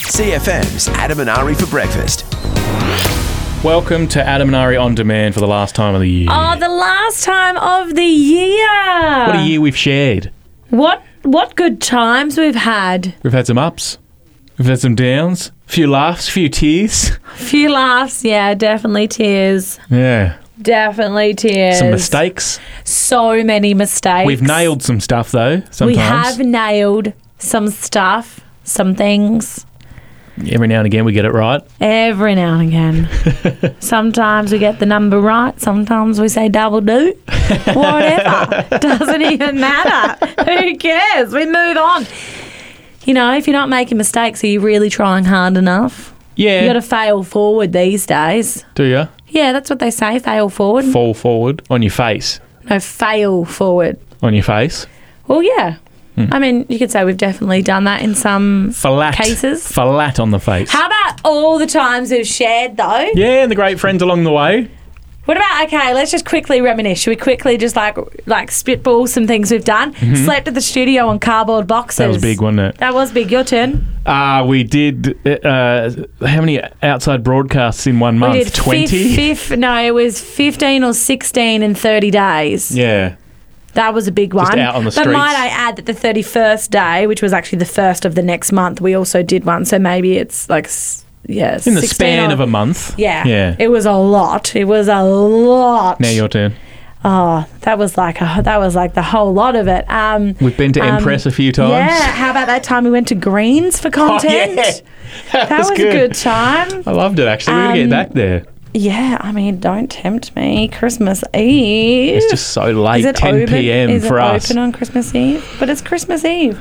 CFM's Adam and Ari for breakfast. Welcome to Adam and Ari On Demand for the last time of the year. Oh, the last time of the year. What a year we've shared. What good times we've had. We've had some ups. We've had some downs. A few laughs, a few tears. Few laughs, yeah, definitely tears. Yeah. Definitely tears. Some mistakes. So many mistakes. We've nailed some stuff, though, sometimes. We have nailed some stuff, some things. Every now and again we get it right. Every now and again. Sometimes we get the number right. Sometimes we say double do. Whatever. Doesn't even matter. Who cares? We move on. You know, if you're not making mistakes, are you really trying hard enough? Yeah. You got to fail forward these days. Do you? Yeah, that's what they say, fail forward. Fall forward on your face. No, fail forward. On your face. Well, yeah. I mean, you could say we've definitely done that in some cases. Flat on the face. How about all the times we've shared, though? Yeah, and the great friends along the way. What about, okay, let's just quickly reminisce. Should we quickly just like spitball some things we've done? Slept at the studio on cardboard boxes. That was big, wasn't it? That was big. Your turn. We did, how many outside broadcasts in 1 month? We did 20? No, it was 15 or 16 in 30 days. Yeah. That was a big one. Just out on the But streets. might I add that the 31st day, which was actually the first of the next month, we also did one. So maybe it's like, yeah, In the 16 span or, of a month. Yeah. Yeah. It was a lot. It was a lot. Now your turn. Oh, that was like the whole lot of it. We've been to Empress a few times. Yeah. How about that time we went to Greens for content? Oh, yeah. That was a good time. I loved it, actually. We're going to get back there. Yeah, I mean, don't tempt me. Christmas Eve. It's just so late, Is it 10 open? p.m. Is for it us. open on Christmas Eve? But it's Christmas Eve.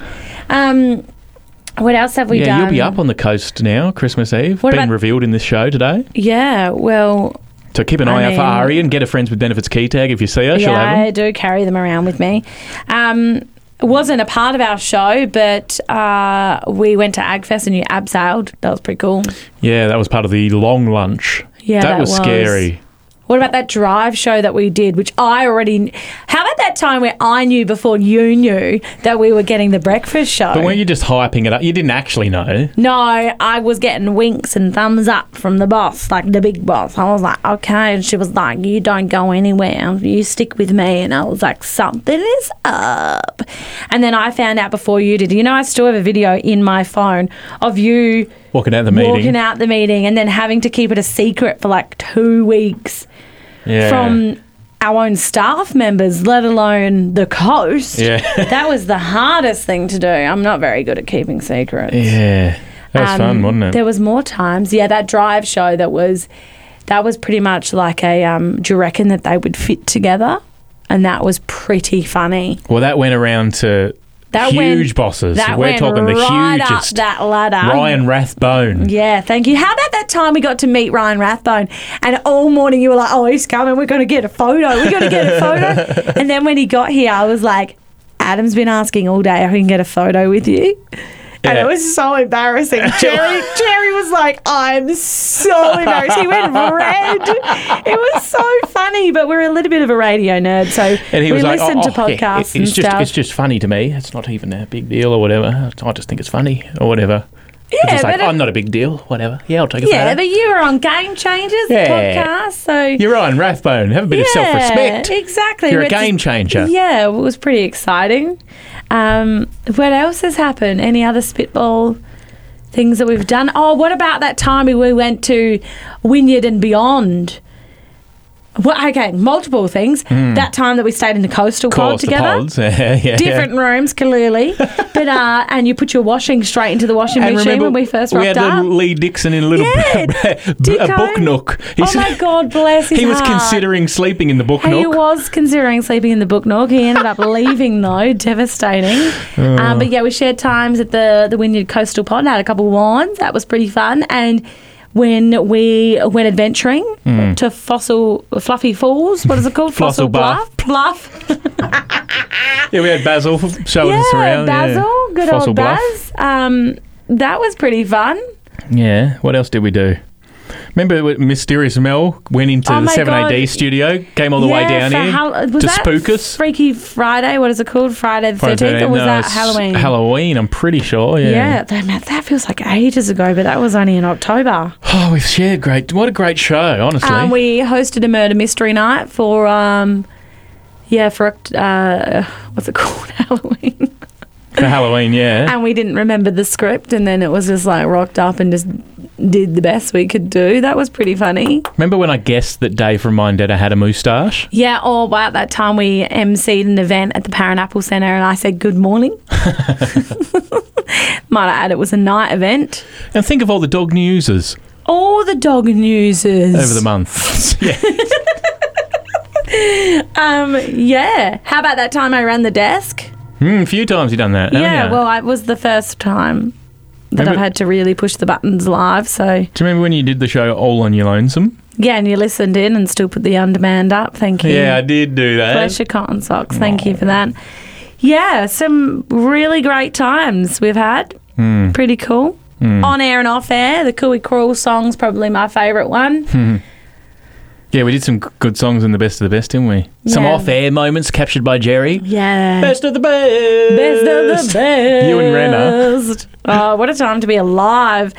What else have we done? Yeah, you'll be up on the coast now, Christmas Eve. What Been about- revealed in this show today. Yeah, well... So keep an eye out for Ari and get a Friends with Benefits key tag if you see her. She'll Yeah, have them. I do carry them around with me. It wasn't a part of our show, but we went to AgFest and you abseiled. That was pretty cool. Yeah, that was part of the long lunch. Yeah, that was scary. What about that drive show that we did, which I already... How about that time where I knew before you knew that we were getting the breakfast show? But weren't you just hyping it up? You didn't actually know. No, I was getting winks and thumbs up from the boss, like the big boss. I was like, okay. And she was like, you don't go anywhere. You stick with me. And I was like, something is up. And then I found out before you did. You know, I still have a video in my phone of you... Walking out the meeting. And then having to keep it a secret for like 2 weeks from our own staff members, let alone the coast. Yeah. That was the hardest thing to do. I'm not very good at keeping secrets. Yeah. That was fun, wasn't it? There was more times. Yeah, that drive show that was pretty much like a, do you reckon that they would fit together? And that was pretty funny. Well, that went around to... huge bosses. We're talking the right hugest. up that ladder. Ryan Rathbone. Yeah, thank you. How about that time we got to meet Ryan Rathbone and all morning you were like, oh, he's coming. We're going to get a photo. We're going to get a photo. And then when he got here, I was like, Adam's been asking all day if he can get a photo with you. And it was so embarrassing. Jerry was like, I'm so embarrassed. He went red. It was so funny, but we're a little bit of a radio nerd, so And he was we like, listen to podcasts and stuff. It's just funny to me. It's not even a big deal or whatever. I just think it's funny or whatever. Yeah, it's like, but I'm not a big deal, whatever. Yeah, I'll take a yeah, photo. but you were on Game Changers podcast, so... You're Ryan Rathbone. Have a bit of self-respect. Exactly. You're a game changer. Yeah, it was pretty exciting. What else has happened? Any other spitball things that we've done? Oh, what about that time we went to Wynyard and Beyond? Well, okay, multiple things. That time that we stayed in the coastal pod together. The pods. Yeah. Different rooms, clearly. But and you put your washing straight into the washing machine remember, when we first rocked we had up. little Lee Dixon in a little a book nook. Oh my God, bless his He was heart. considering sleeping in the book He nook. was considering sleeping in the book nook. He ended up leaving though, devastating. But yeah, we shared times at the Wynyard Coastal Pod, had a couple of wines. That was pretty fun. And when we went adventuring to Fluffy Falls, what is it called? Flossel Bluff. Yeah, we had Basil showing us around. Basil, good Fossil old Bluff. Baz. That was pretty fun. Yeah. What else did we do? Remember when Mysterious Mel went into Oh the my 7AD God. studio, came all the way down here was to that spook us? Freaky Friday? What is it called? Friday the 13th? Or was that it's Halloween? Halloween, I'm pretty sure, Yeah, that feels like ages ago, but that was only in October. Oh, we've shared what a great show, honestly. We hosted a murder mystery night for what's it called? Halloween. For Halloween, yeah. And we didn't remember the script, and then it was just like rocked up and just did the best we could do. That was pretty funny. Remember when I guessed that Dave from Mindetta had a moustache? Yeah, or about that time we emceed an event at the Parent Apple Centre and I said good morning. Might I add, it was a night event. And think of all the dog newsers All the dog newsers. over the month. Yeah. Yeah. How about that time I ran the desk? A few times you've done that, haven't Yeah, you? well, it was the first time that Remember- I've had to really push the buttons live, so... Do you remember when you did the show All on Your Lonesome? Yeah, and you listened in and still put the on-demand up. Thank you. Yeah, I did do that. Bless your cotton socks. Thank you for that. Yeah, some really great times we've had. Pretty cool. On air and off air. The Cooey Crawl song's probably my favourite one. Yeah, we did some good songs in the best of the best, didn't we? Some Yeah. off-air moments captured by Jerry. Yeah. Best of the best. Best of the best. You and Renna. Oh, what a time to be alive.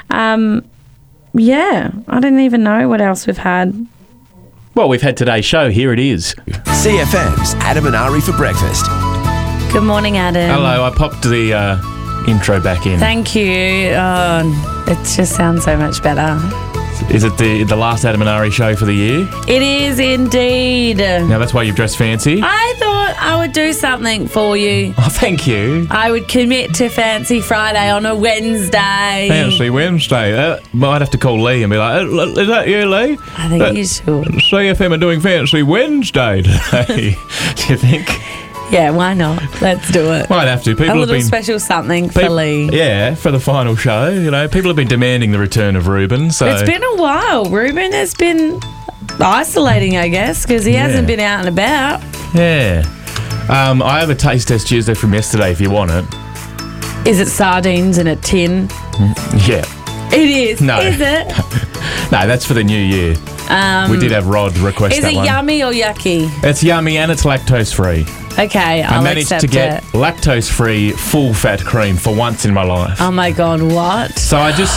Yeah, I didn't even know what else we've had. Well, we've had today's show. Here it is. CFM's Adam and Ari for breakfast. Good morning, Adam. Hello, I popped the intro back in. Thank you. Oh, it just sounds so much better. Is it the last Adam and Ari show for the year? It is indeed. Now, that's why you've dressed fancy. I thought I would do something for you. Oh, thank you. I would commit to Fancy Friday on a Wednesday. Fancy Wednesday. Might have to call Lee and be like, is that you, Lee? I think you should. CFM are doing Fancy Wednesday today. Do you think? Yeah, why not? Let's do it. Might have to. People A have little been special something for Lee. Yeah, for the final show. You know, people have been demanding the return of Ruben. So It's been a while. Ruben has been isolating, I guess, because he hasn't been out and about. yeah. I have a taste test Tuesday from yesterday if you want it. Is it sardines in a tin? Yeah. It is. No. Is it? No, that's for the new year. We did have Rod request Is that it one. yummy or yucky? It's yummy and it's lactose free. Okay, I I'll managed accept to get it. lactose free full fat cream for once in my life. Oh my God, what? So I just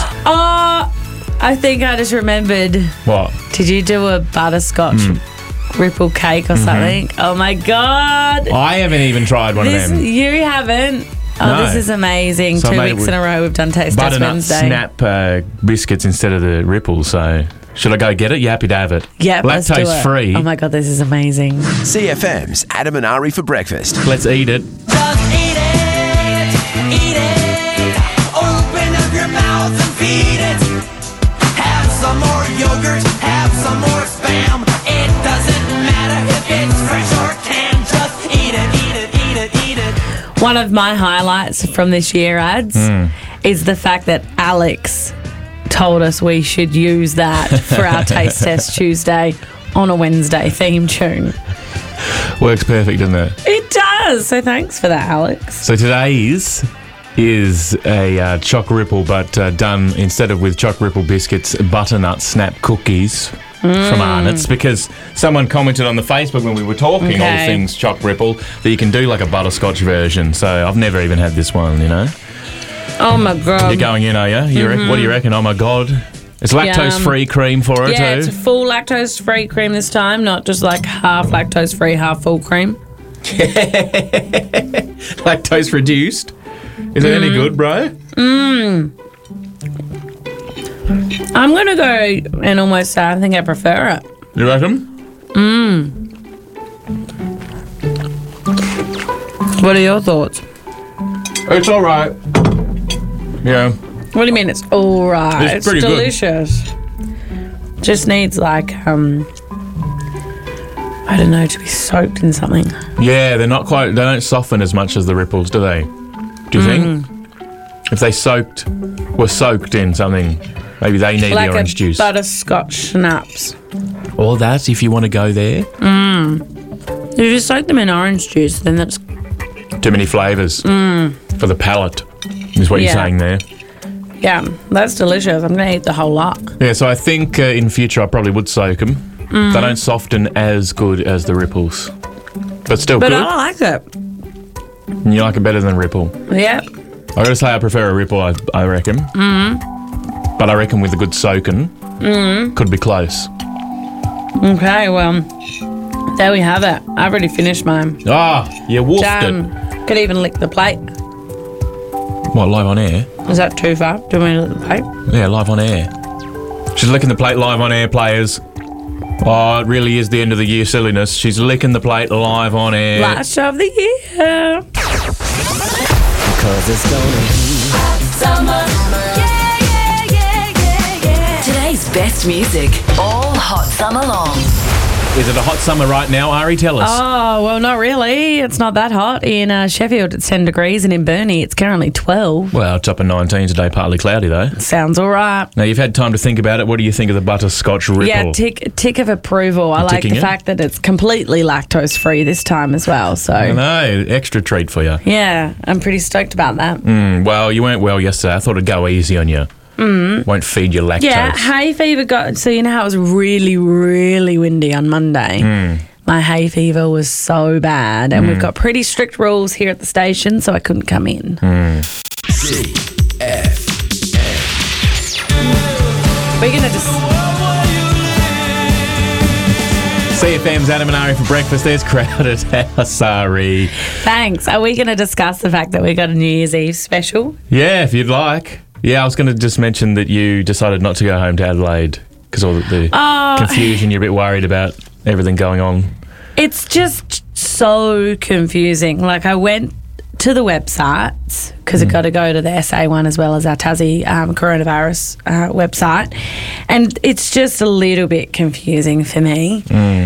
I think I just remembered. what? Did you do a butterscotch ripple cake or something? Oh my God. I haven't even tried one of them. You haven't? Oh, No. this is amazing. So I 2 made it weeks in a row we've done Taste Test Butternut Wednesday. snap biscuits instead of the ripples. So should I go get it? You happy to have it? Yep, let's do Lactose it. free. Oh my God, this is amazing. CFM's Adam and Ari for breakfast. Let's eat it. Just eat it, eat it. Open up your mouth and feed it. Have some more yogurt, have some more Spam. It doesn't matter if it's fresh or canned. Just eat it, eat it, eat it, eat it. One of my highlights from this year, Ads, is the fact that Alex told us we should use that for our Taste Test Tuesday on a Wednesday theme tune. Works perfect, doesn't it? It does. So thanks for that, Alex. So today's is a choc ripple, but done instead of with choc ripple biscuits, butternut snap cookies from Arnott's, because someone commented on the Facebook when we were talking all Okay. things choc ripple that you can do like a butterscotch version. So I've never even had this one, you know. Oh my God. You're going in, are you? What do you reckon? Oh my God. It's lactose-free cream for it Yeah, too. it's a full lactose-free cream this time, not just like half lactose-free, half full cream. Lactose reduced. Is it any good, bro? I'm going to go and almost say I think I prefer it. You reckon? What are your thoughts? It's all right. Yeah. What do you mean it's all right? It's pretty good. delicious. Just needs like, I don't know, to be soaked in something. Yeah, they're not quite. They don't soften as much as the ripples, do they? Do you think? If they were soaked in something, maybe they need Like the orange a juice. butterscotch schnapps. Or that, if you want to go there. If you soak them in orange juice, then that's... Too many flavours for the palate, is what you're Yeah. saying there. Yeah, that's delicious. I'm going to eat the whole lot. Yeah, so I think in future I probably would soak them. They don't soften as good as the Ripples. But still But good. I like it. And you like it better than Ripple. Yeah. I gotta say I prefer a Ripple, I reckon. But I reckon with a good soaking, could be close. Okay, well, there we have it. I've already finished mine. Ah, you wolfed Damn. Could even lick the plate. it. What, live on air? Is that too far? Do you want me to lick the plate? Yeah, live on air. She's licking the plate live on air, players. Oh, it really is the end of the year silliness. She's licking the plate live on air. Last show of the year. Cause it's gonna be Summer. Today's best music, all hot summer long. Is it a hot summer right now, Ari? Tell us. Oh, well, not really. It's not that hot. In Sheffield, it's 10 degrees, and in Burnie, it's currently 12. Well, it's up at 19 today, partly cloudy though. Sounds all right. Now, you've had time to think about it. What do you think of the butterscotch Ripple? Yeah, tick of approval. I like ticking the it? fact that it's completely lactose free this time as well. I So, know, extra treat for you. yeah, I'm pretty stoked about that. Well, you weren't well yesterday. I thought it'd go easy on you. Won't feed you lactose. Yeah, hay fever got. So, you know how it was really, really windy on Monday? My hay fever was so bad, and we've got pretty strict rules here at the station, so I couldn't come in. We're going to just. CFM's Adam and Ari for breakfast. There's Crowded House. Sorry. Thanks. Are we going to discuss the fact that we got a New Year's Eve special? Yeah, if you'd like. Yeah, I was going to just mention that you decided not to go home to Adelaide because all the confusion. You're a bit worried about everything going on. It's just so confusing. Like, I went to the websites because I've got to go to the SA one as well as our Tassie coronavirus website, and it's just a little bit confusing for me.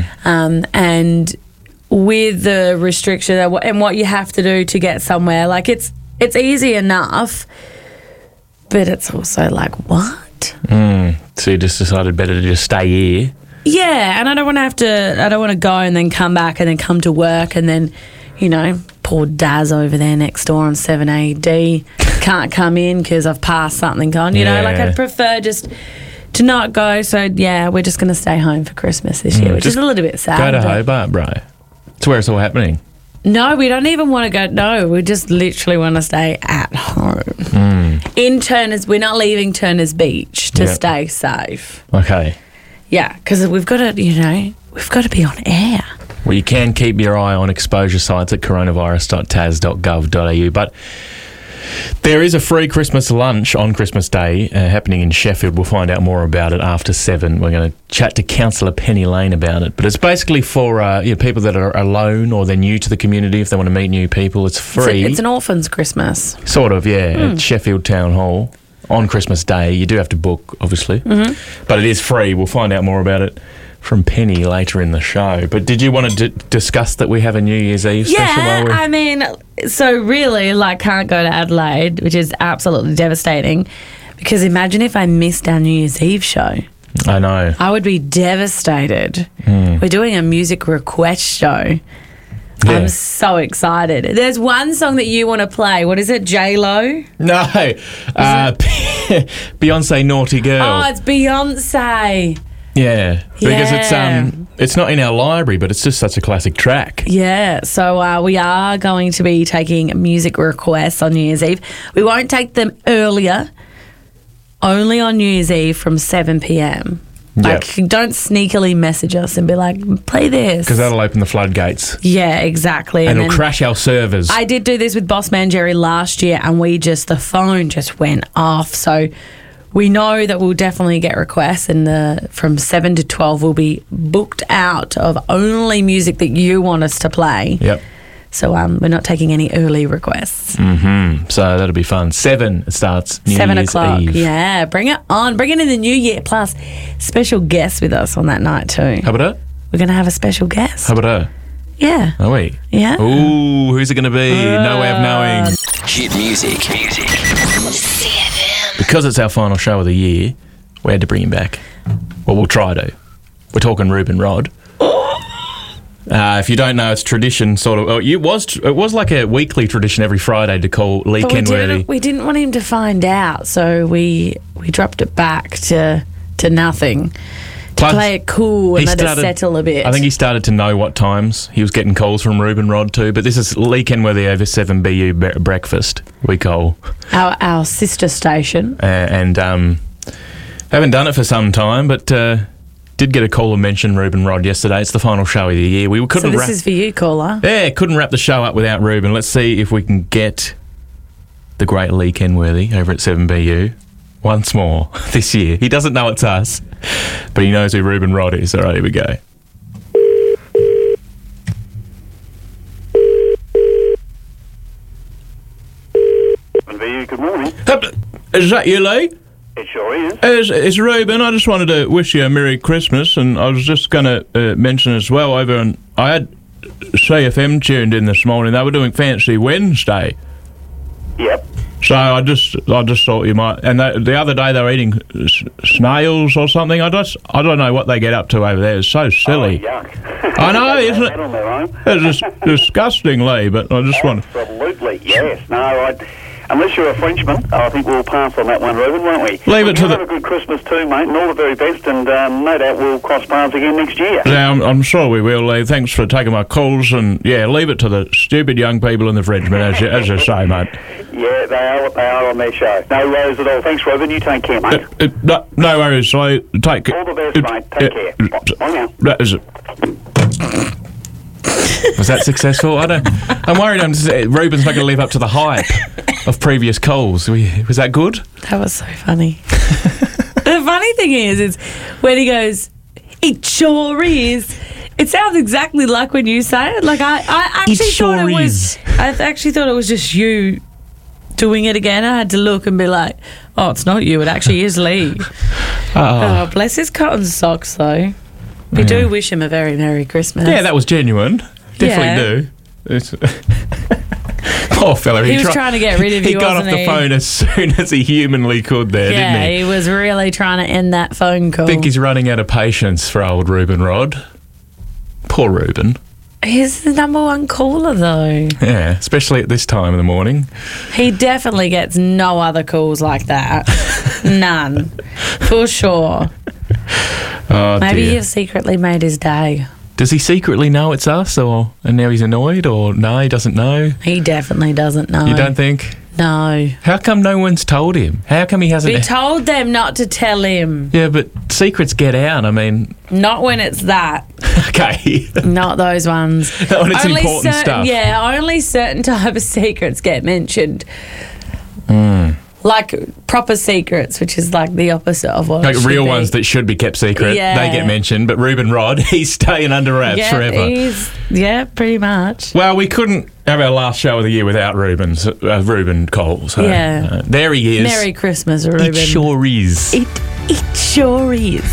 And with the restriction and what you have to do to get somewhere, like it's easy enough, but it's also like, what? So you just decided better to just stay here. Yeah, and I don't want to go and then come back and then come to work and then, you know, poor Daz over there next door on 7AD can't come in because I've passed something on. You know, like I'd prefer just to not go. So, yeah, we're just going to stay home for Christmas this year, which is a little bit sad. Go to but- Hobart, bro. It's where it's all happening. No, we don't even want to go. No, we just literally want to stay at home. In Turners, we're not leaving Turners Beach to Yep. stay safe. Okay. Yeah, because we've got to, you know, we've got to be on air. Well, you can keep your eye on exposure sites at coronavirus.tas.gov.au, but there is a free Christmas lunch on Christmas Day happening in Sheffield. We'll find out more about it after 7. We're going to chat to Councillor Penny Lane about it. But it's basically for people that are alone or they're new to the community. If they want to meet new people, it's free. It's an orphan's Christmas. Sort of, yeah, at Sheffield Town Hall on Christmas Day. You do have to book, obviously, but it is free. We'll find out more about it from Penny later in the show. But did you want to discuss that we have a New Year's Eve special? Yeah, I mean, so really, like, can't go to Adelaide, which is absolutely devastating. Because imagine if I missed our New Year's Eve show. I know. I would be devastated. We're doing a music request show. Yeah. I'm so excited. There's one song that you want to play. What is it, J-Lo? No, Beyonce Naughty Girl. Oh, it's Beyonce. Yeah, because Yeah. it's not in our library, but it's just such a classic track. Yeah, so we are going to be taking music requests on New Year's Eve. We won't take them earlier, only on New Year's Eve from 7 p.m. Like, don't sneakily message us and be like, play this. Because that'll open the floodgates. Yeah, exactly. And it'll then crash our servers. I did do this with Bossman Jerry last year, and the phone just went off. So we know that we'll definitely get requests, and from 7 to 12 will be booked out of only music that you want us to play. Yep. So we're not taking any early requests. So that'll be fun. 7 it starts. New 7 Year's o'clock. Eve. Yeah, bring it on. Bring it in the new year. Plus, special guests with us on that night too. How about it? We're going to have a special guest. How about it? Yeah. Are we? Yeah. Ooh, who's it going to be? No way of knowing. Hit music. Because it's our final show of the year, we had to bring him back. Well, we'll try to. We're talking Ruben Rod. If you don't know, it's tradition, sort of. It was like a weekly tradition every Friday to call Lee But Kenworthy. we didn't want him to find out, so we dropped it back to nothing. To Plus, play it cool and let it settle a bit. I think he started to know what times he was getting calls from Ruben Rod too. But this is Lee Kenworthy over 7BU breakfast. We call our sister station. and haven't done it for some time, but did get a call and mention Ruben Rod yesterday. It's the final show of the year. We So couldn't. this is for you, caller. couldn't wrap the show up without Ruben. Let's see if we can get the great Lee Kenworthy over at 7BU once more this year. He doesn't know it's us, but he knows who Ruben Rod is. All right, here we go. Good morning. Is that you, Lee? It sure is. It's Ruben. I just wanted to wish you a Merry Christmas, and I was just going to mention as well over on... I had CFM tuned in this morning. They were doing Fancy Wednesday. Yep. So I just thought you might... And the other day they were eating snails or something. I don't know what they get up to over there. It's so silly. Oh, yuck. I know, They isn't have it? that on their own. It's just disgusting, Lee, but I just want... Absolutely, yes. No, unless you're a Frenchman, I think we'll pass on that one, Ruben, won't we? Leave it to Have a good Christmas too, mate, and all the very best, and no doubt we'll cross paths again next year. Yeah, I'm sure we will, Lee. Thanks for taking my calls, and yeah, leave it to the stupid young people and the Frenchmen, as you say, mate. Yeah, they are what they are on their show. No worries at all. Thanks, Ruben. You take care, mate. No worries, Lee. Take care. All the best, mate. Take care. Bye now. That is it. Was that successful? I'm worried. Ruben's not going to live up to the hype of previous calls. Was that good? That was so funny. The funny thing is when he goes, "It sure is." It sounds exactly like when you say it. Like I actually thought it was. I actually thought it was just you doing it again. I had to look and be like, "Oh, it's not you. It actually is Lee." Oh, bless his cotton socks, though. We do wish him a very Merry Christmas. Yeah, that was genuine. Definitely do. Poor fella. He was trying to get rid of you, He got off wasn't the he? phone as soon as he humanly could there, Yeah, didn't he? he was really trying to end that phone call. I think he's running out of patience for old Ruben Rod. Poor Ruben. He's the number one caller, though. Yeah, especially at this time of the morning. He definitely gets no other calls like that. None. For sure. Oh, Maybe dear. you've secretly made his day. Does he secretly know it's us, and now he's annoyed, or no, he doesn't know? He definitely doesn't know. You don't think? No. How come no one's told him? How come he hasn't? We told them not to tell him. Yeah, but secrets get out. I mean, Not when it's that. okay. Not those ones. Not when it's important stuff. Yeah, only certain type of secrets get mentioned. Like proper secrets, which is like the opposite of what it Like should real be. ones that should be kept secret, Yeah. they get mentioned. But Ruben Rod, he's staying under wraps forever. Yeah, pretty much. Well, we couldn't have our last show of the year without Ruben Cole. So, Yeah. there he is. Merry Christmas, Ruben. It sure is. It sure is.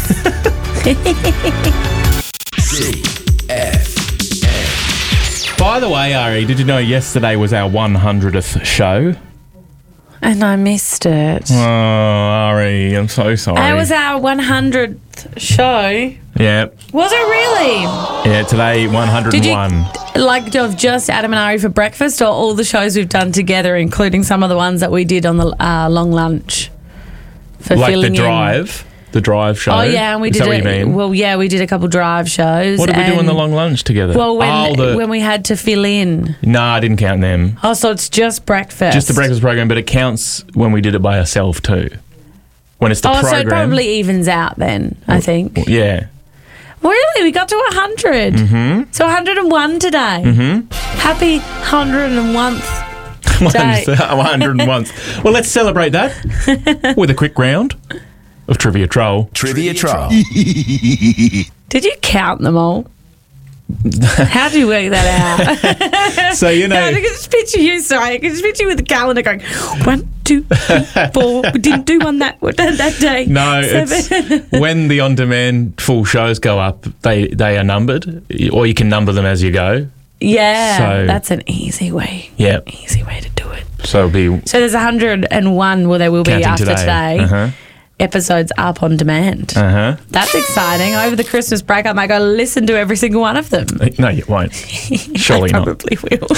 By the way, Ari, did you know yesterday was our 100th show? And I missed it. Oh, Ari, I'm so sorry. It was our 100th show. Yeah, Was it really? yeah. Today, 101. Did you like of just Adam and Ari for breakfast, or all the shows we've done together, including some of the ones that we did on the long lunch for Like the filling in? drive show. Oh yeah, and we Is did that what you it. mean? Well, yeah, we did a couple drive shows. What did we do on and- the long lunch together? Well, oh, when we had to fill in. No, I didn't count them. Oh, so it's just breakfast. Just the breakfast program, but it counts when we did it by ourselves too. When it's the Oh, program. so it probably evens out then, I think. Yeah. Really? We got to 100. Mm-hmm. So 101 today. Mm-hmm. Happy 101th day. 101th. Well, let's celebrate that with a quick round of Trivia Troll. Trivia Troll. Did you count them all? How do you work that out? So, you know, I can just picture you, sorry. I can just picture you with the calendar going, 1, 2, 3, 4. We didn't do one that day. no, 7. it's when the on-demand full shows go up, they are numbered, or you can number them as you go. Yeah, So- that's an easy way. Yeah. Easy way to do it. So it'll be So there's 101. Well, there will be counting after today. Uh-huh. episodes up on demand. That's exciting. Over the Christmas break, I might go listen to every single one of them. No, you won't. Surely I not. probably will.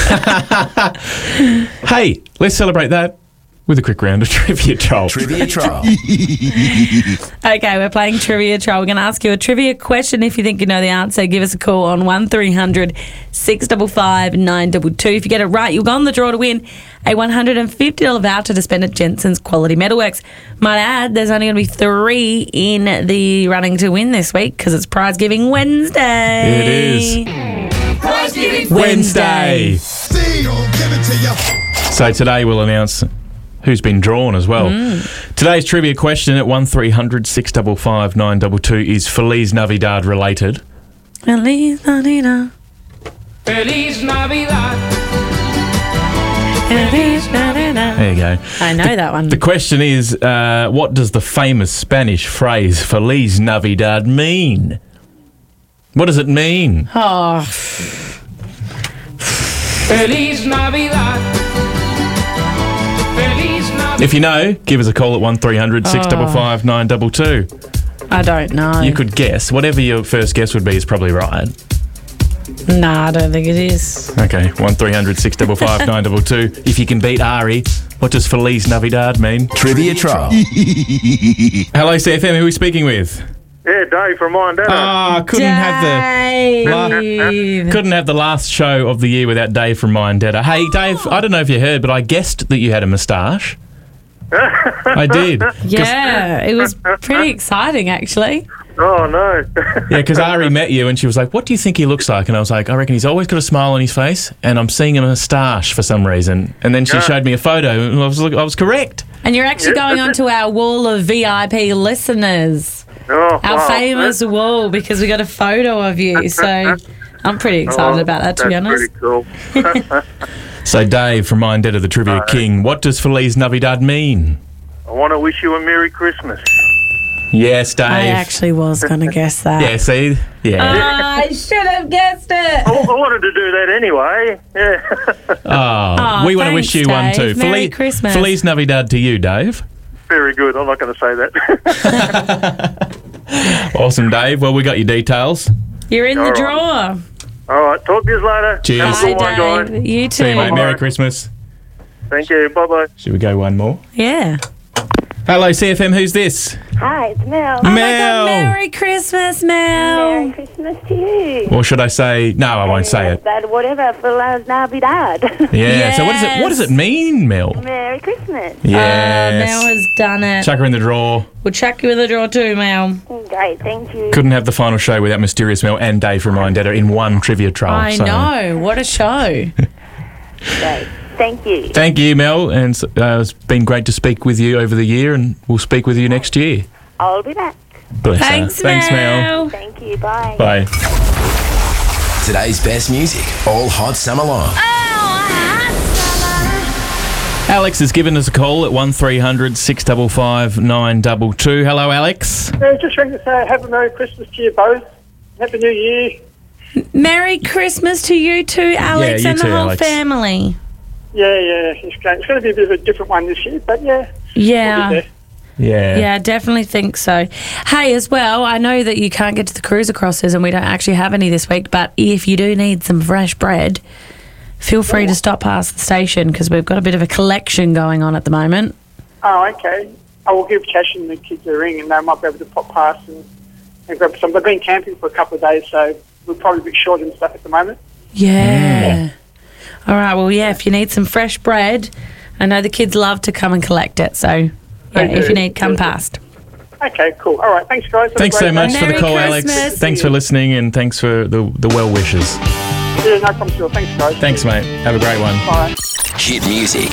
Hey, let's celebrate that with a quick round of Trivia Troll. Trivia Troll. Okay, we're playing Trivia Troll. We're going to ask you a trivia question. If you think you know the answer, give us a call on 1300 655 922. If you get it right, you'll go on the draw to win a $150 voucher to spend at Jensen's Quality Metalworks. Might add, there's only going to be 3 in the running to win this week because it's Prize Giving Wednesday. It is. Prize Giving Wednesday. So today we'll announce who's been drawn as well. Today's trivia question at 1300 655 922 is Feliz Navidad related. Feliz Navidad. Feliz Navidad. Feliz Navidad. There you go. I know that one. The question is, what does the famous Spanish phrase Feliz Navidad mean? What does it mean? Oh, Feliz Navidad. Feliz Navidad. If you know, give us a call at 1300 655 922. I don't know. You could guess. Whatever your first guess would be is probably right. Nah, I don't think it is. Okay, 1300 655 922. If you can beat Ari, what does Feliz Navidad mean? Trivia Troll. Hello, CFM. Who are we speaking with? Yeah, Dave from Mindana. Ah, couldn't have the last show of the year without Dave from Mindetta. Hey, Dave, I don't know if you heard, but I guessed that you had a moustache. I did. Yeah, it was pretty exciting, actually. Oh, no. Yeah, because Ari met you and she was like, what do you think he looks like? And I was like, I reckon he's always got a smile on his face and I'm seeing a moustache for some reason. And then she showed me a photo and I was correct. And you're actually going onto our wall of VIP listeners. Oh, Our wow. famous wall, because we got a photo of you. So I'm pretty excited about that, to be honest. That's pretty cool. So Dave from Mindetta, the Trivia King, what does Feliz Navidad mean? I want to wish you a Merry Christmas. Yes, Dave. I actually was going to guess that. Yeah, see? Yeah. I should have guessed it. I wanted to do that anyway. Yeah. Oh, we want to wish thanks, you one too. Dave. Merry Christmas. Feliz Navidad to you, Dave. Very good. I'm not going to say that. Awesome, Dave. Well, we got your details. You're in the All right. draw. All right. Talk to you later. Cheers. Have a good one, Bye, guys. Dave. You too. See you, mate. Merry Bye. Christmas. Thank you. Bye-bye. Should we go one more? Yeah. Hello, CFM. Who's this? Hi, it's Mel. Oh my Mel. God, Merry Christmas, Mel. Merry Christmas to you. Or should I say? No, I won't say it. But whatever, Feliz Navidad. Yeah. So what does it? What does it mean, Mel? Merry Christmas. Yes. Mel has done it. Chuck her in the drawer. We'll chuck you in the draw too, Mel. Great, thank you. Couldn't have the final show without Mysterious Mel and Dave from Mindetta in one trivia trial. I know. What a show. Great, thank you. Thank you, Mel, and it's been great to speak with you over the year, and we'll speak with you next year. I'll be back. Bless her. Thanks, Thanks, Mel. Thank you, bye. Bye. Today's best music, all hot summer long. Alex has given us a call at 1300 655 922. Hello, Alex. Just ringing to say Happy Merry Christmas to you both. Happy New Year. Merry Christmas to you too, Alex, you and too, the whole Alex. family. Yeah, it's great. It's going to be a bit of a different one this year, but yeah. Yeah. We'll get there. Yeah, I definitely think so. Hey, as well, I know that you can't get to the cruiser crosses and we don't actually have any this week, but if you do need some fresh bread, feel free to stop past the station because we've got a bit of a collection going on at the moment. Oh, okay. I will give Cash and the kids a ring and they might be able to pop past and grab some. They've been camping for a couple of days, so we're probably a bit short and stuff at the moment. Yeah. All right, well, yeah, if you need some fresh bread, I know the kids love to come and collect it, so yeah, They if do. you need, come past. Okay, cool. All right, thanks, guys. Have a Thanks so great much day. for the Merry call, Christmas. Alex. Thanks for listening and thanks for the well wishes. Yeah, no problem at all. Thanks, guys. Thanks, mate. Have a great one. Bye. Hit music.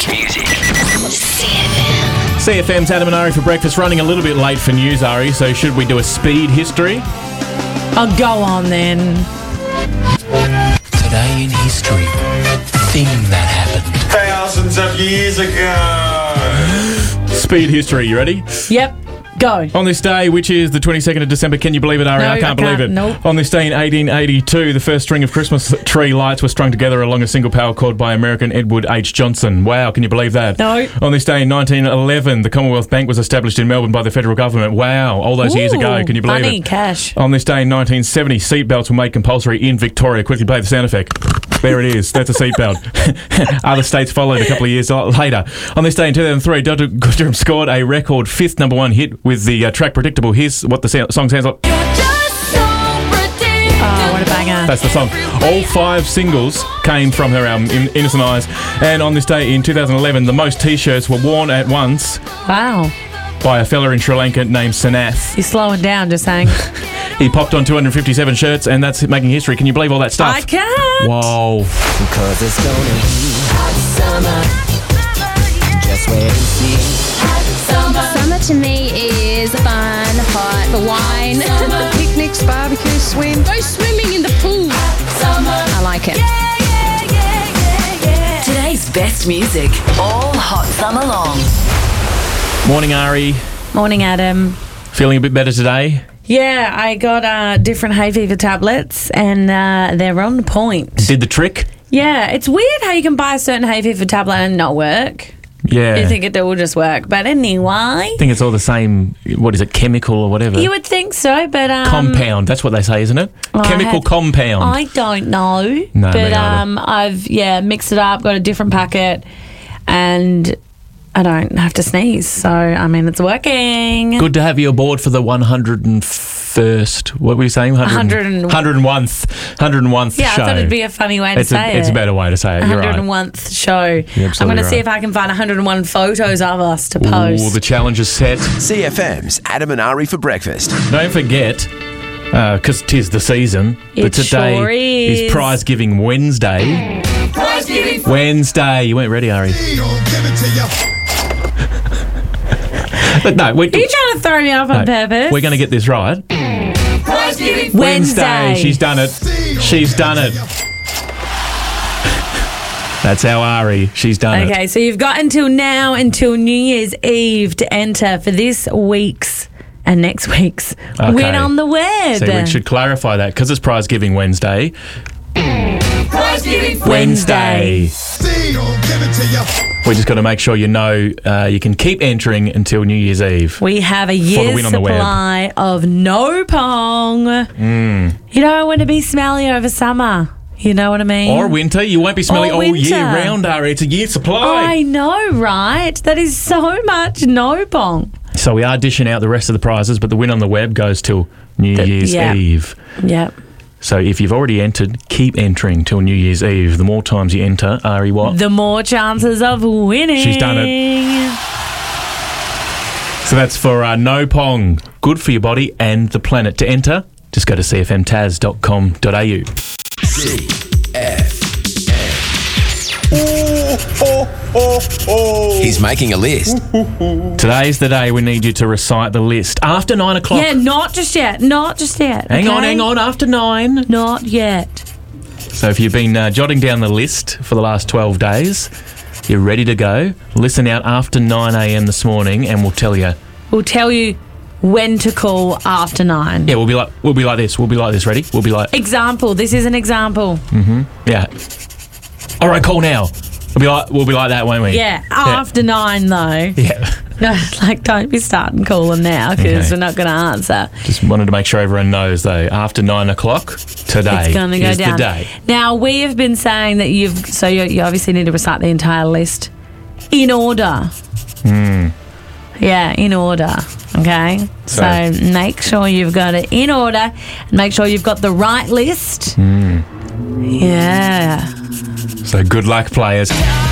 CFM's Adam and Ari for breakfast, running a little bit late for news, Ari, so should we do a speed history? Oh, go on then. Today in history, thing that happened. Thousands of years ago. Speed history, you ready? Yep. Go. On this day, which is the 22nd of December, can you believe it, Ari? No, I can't believe it. Nope. On this day in 1882, the first string of Christmas tree lights were strung together along a single power cord by American Edward H. Johnson. Wow, can you believe that? No. On this day in 1911, the Commonwealth Bank was established in Melbourne by the federal government. Wow, all those years ago. Can you believe money, it? cash. On this day in 1970, seatbelts were made compulsory in Victoria. Quickly play the sound effect. There it is. That's a seatbelt. Other states followed a couple of years later. On this day in 2003, Dr. Goodrum scored a record 5th #1 hit with the track Predictable. Here's what the song sounds like. Oh, what a banger. That's the song. All 5 singles came from her album, Innocent Eyes. And on this day in 2011, the most T-shirts were worn at once Wow. by a fella in Sri Lanka named Sanath. You're slowing down, just saying. He popped on 257 shirts, and that's making history. Can you believe all that stuff? I can't. Whoa. Because it's gonna be hot summer. Just wait and see. Summer to me is fun, hot, the wine, picnics, barbecue, swim, go swimming in the pool. I like it. Today's best music, all hot summer long. Morning, Ari. Morning, Adam. Feeling a bit better today? Yeah, I got different hay fever tablets, and they're on point. Did the trick? Yeah, it's weird how you can buy a certain hay fever tablet and not work. Yeah. You think it will just work, but anyway. I think it's all the same, what is it, chemical or whatever? You would think so, but compound, that's what they say, isn't it? Chemical compound. I don't know. No, but me either. I've mixed it up, got a different packet, and I don't have to sneeze. So I mean, it's working. Good to have you aboard for the 101st. What were you saying? 101th Yeah, show. I thought it'd be a funny way to say it. It's a better way to say it. You're right. 101th show. You're I'm absolutely going to see right. if I can find 101 photos of us to post. Ooh, the challenge is set. CFM's Adam and Ari for breakfast. Don't forget, because 'tis the season, It but today sure is. Prize Giving Wednesday. Prize giving. Wednesday. You weren't ready, Ari. But no, Are you trying to throw me off on purpose? we're going to get this right. Prize giving. Wednesday. She's done it. She's done it. That's our Ari. She's done it. Okay, so you've got until now, until New Year's Eve, to enter for this week's and next week's Win on the Web. So we should clarify that because it's Prize Giving Wednesday. Prize giving. Wednesday. We just got to make sure you know you can keep entering until New Year's Eve. We have a For the year's Win on the Web. supply of no pong. You don't want to be smelly over summer. You know what I mean? Or winter. You won't be smelly Or all year winter. round, Ari. It's a year supply. I know, right? That is so much no pong. So we are dishing out the rest of the prizes, but the Win on the Web goes till New Year's yeah. Eve. Yep. So if you've already entered, keep entering till New Year's Eve. The more times you enter, Ari, what? The more chances of winning. She's done it. So that's for No Pong. Good for your body and the planet. To enter, just go to cfmtaz.com.au. He's making a list. Today's the day we need you to recite the list. After 9 o'clock. Yeah, not just yet. Not just yet. Hang okay? on. After 9. Not yet. So if you've been jotting down the list for the last 12 days, you're ready to go. Listen out after 9 a.m. this morning and we'll tell you. We'll tell you when to call after 9. Yeah, we'll be like this. We'll be like this. Ready? We'll be like... Example. This is an example. Yeah. All right, call now. We'll be like that, won't we? Yeah, after 9 though. Yeah. No, like don't be starting calling now because Okay. we're not going to answer. Just wanted to make sure everyone knows, though. After 9 o'clock today It's going to go is down. the day. Now we have been saying that you obviously need to recite the entire list in order. Yeah, in order. Okay, so make sure you've got it in order, and make sure you've got the right list. Yeah. So good luck, players.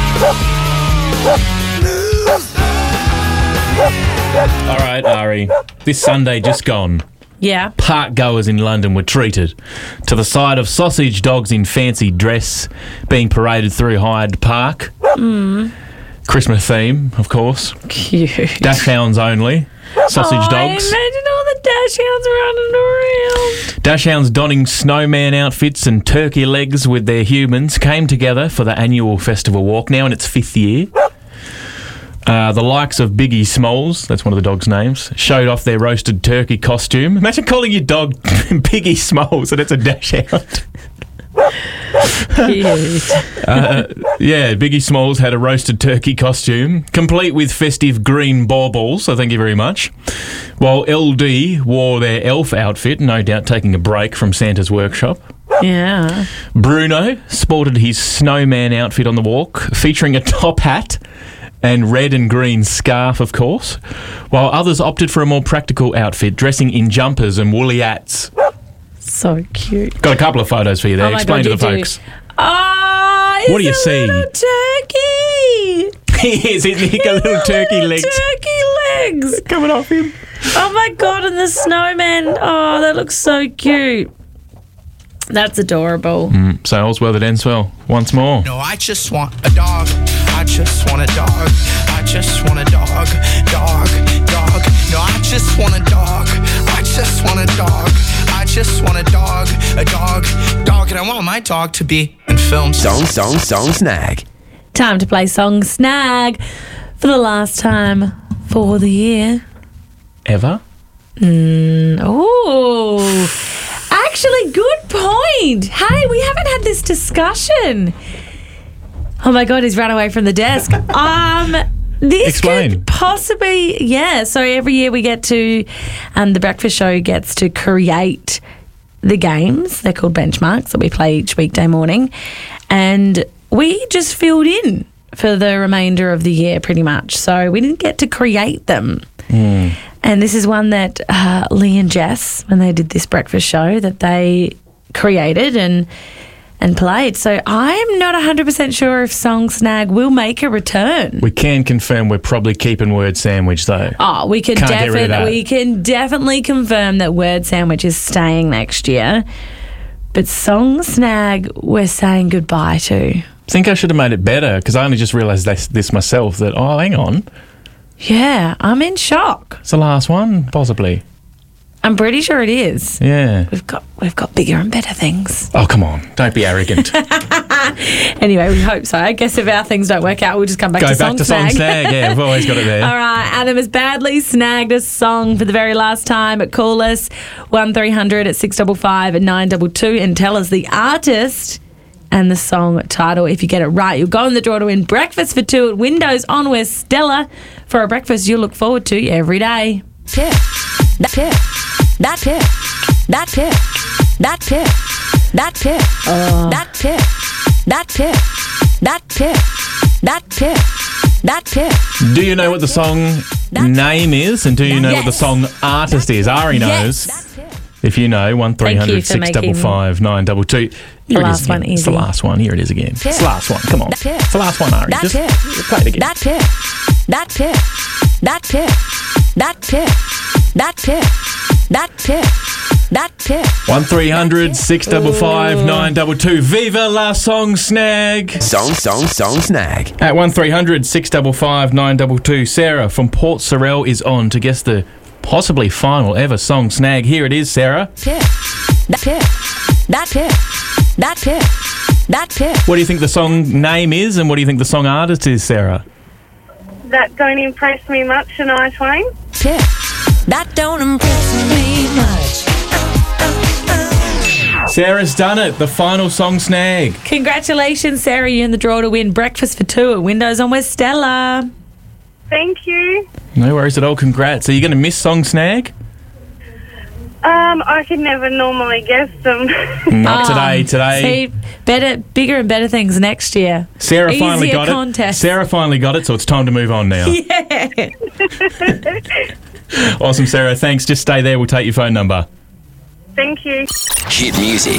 All right, Ari. This Sunday just gone. Yeah. Park goers in London were treated to the sight of sausage dogs in fancy dress being paraded through Hyde Park. Christmas theme, of course. Cute. Dash hounds only. Sausage dogs. Imagine all the dash hounds running around. Dash hounds donning snowman outfits and turkey legs with their humans came together for the annual festival walk, now in its 5th year. The likes of Biggie Smalls, that's one of the dog's names, showed off their roasted turkey costume. Imagine calling your dog Biggie Smalls and it's a dash out. Biggie Smalls had a roasted turkey costume, complete with festive green baubles, so thank you very much. While LD wore their elf outfit, no doubt taking a break from Santa's workshop. Yeah. Bruno sported his snowman outfit on the walk, featuring a top hat and red and green scarf, of course, while others opted for a more practical outfit, dressing in jumpers and woolly hats. So cute. Got a couple of photos for you there. Oh my Explain God, to the you do. folks. Oh, What do you see? Little turkey. He's got little turkey legs. Turkey legs coming off him. Oh my God, and the snowman. Oh, that looks so cute. That's adorable. So all's well that ends well. Once more. No, I just want a dog. I just want a dog. I just want a dog. Dog, dog. No, I just want a dog. I just want a dog. I just want a dog. A dog, dog. And I want my dog to be in films. Song Snag. Time to play Song Snag for the last time for the year. Ever? Actually, good point. Hey, we haven't had this discussion. Oh my God, he's run away from the desk. This Explain. could possibly, so every year we get to, the Breakfast Show gets to create the games. They're called benchmarks that we play each weekday morning. And we just filled in for the remainder of the year pretty much. So we didn't get to create them. And this is one that Lee and Jess, when they did this breakfast show, that they created and played. So I'm not 100% sure if Song Snag will make a return. We can confirm we're probably keeping Word Sandwich, though. Oh, we can Can't get rid of that. definitely confirm that Word Sandwich is staying next year. But Song Snag, we're saying goodbye to. I think I should have made it better, because I only just realised this myself, that, hang on. Yeah, I'm in shock. It's the last one, possibly. I'm pretty sure it is. Yeah. We've got bigger and better things. Oh, come on. Don't be arrogant. Anyway, we hope so. I guess if our things don't work out, we'll just come back to Song Snag. Song Snag. Yeah, we've always got it there. All right, Adam has badly snagged a song for the very last time. Call us 1300 at 655 at 922 and tell us the artist and the song title. If you get it right, you'll go in the draw to win breakfast for two at Windows on West Stella for a breakfast you'll look forward to every day. Pick. That pick. That pick. That pick. That pick. That pick. That pick. That pick. That pick. That pick. That pick. Do you know what the song name is? And do you know what the song artist is? Ari knows. If you know, 1300 655 922. Here it is again. It's the last one. Here it is again. It's the last one. Come on. It's the last one, Ari. Just play it again. That pick. That pick. That pick. That pick. That pick. That pick. That pick. 1300 655 922. Viva la Song Snag. Song Snag. At 1300 655 922. Sarah from Port Sorell is on to guess the possibly final ever Song Snag. Here it is, Sarah. Pick. That pick. That pick. That pick. That pick. What do you think the song name is, and what do you think the song artist is, Sarah? That don't impress me much, Shania Twain. Pick. That don't impress me much. Sarah's done it. The final Song Snag. Congratulations, Sarah. You're in the draw to win breakfast for two at Windows on West Stella. Thank you. No worries at all. Congrats. Are you going to miss Song Snag? I could never normally guess them. Not today. See, bigger and better things next year. Sarah finally got contest. it. Sarah finally got it, so it's time to move on now. Yeah. Awesome, Sarah. Thanks. Just stay there. We'll take your phone number. Thank you. Hit music.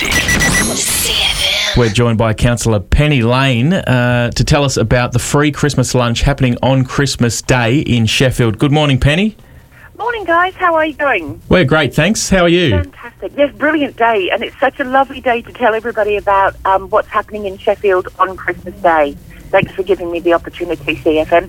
We're joined by Councillor Penny Lane to tell us about the free Christmas lunch happening on Christmas Day in Sheffield. Good morning, Penny. Morning, guys. How are you doing? We're great, thanks. How are you? Fantastic. Yes, brilliant day. And it's such a lovely day to tell everybody about what's happening in Sheffield on Christmas Day. Thanks for giving me the opportunity, CFM.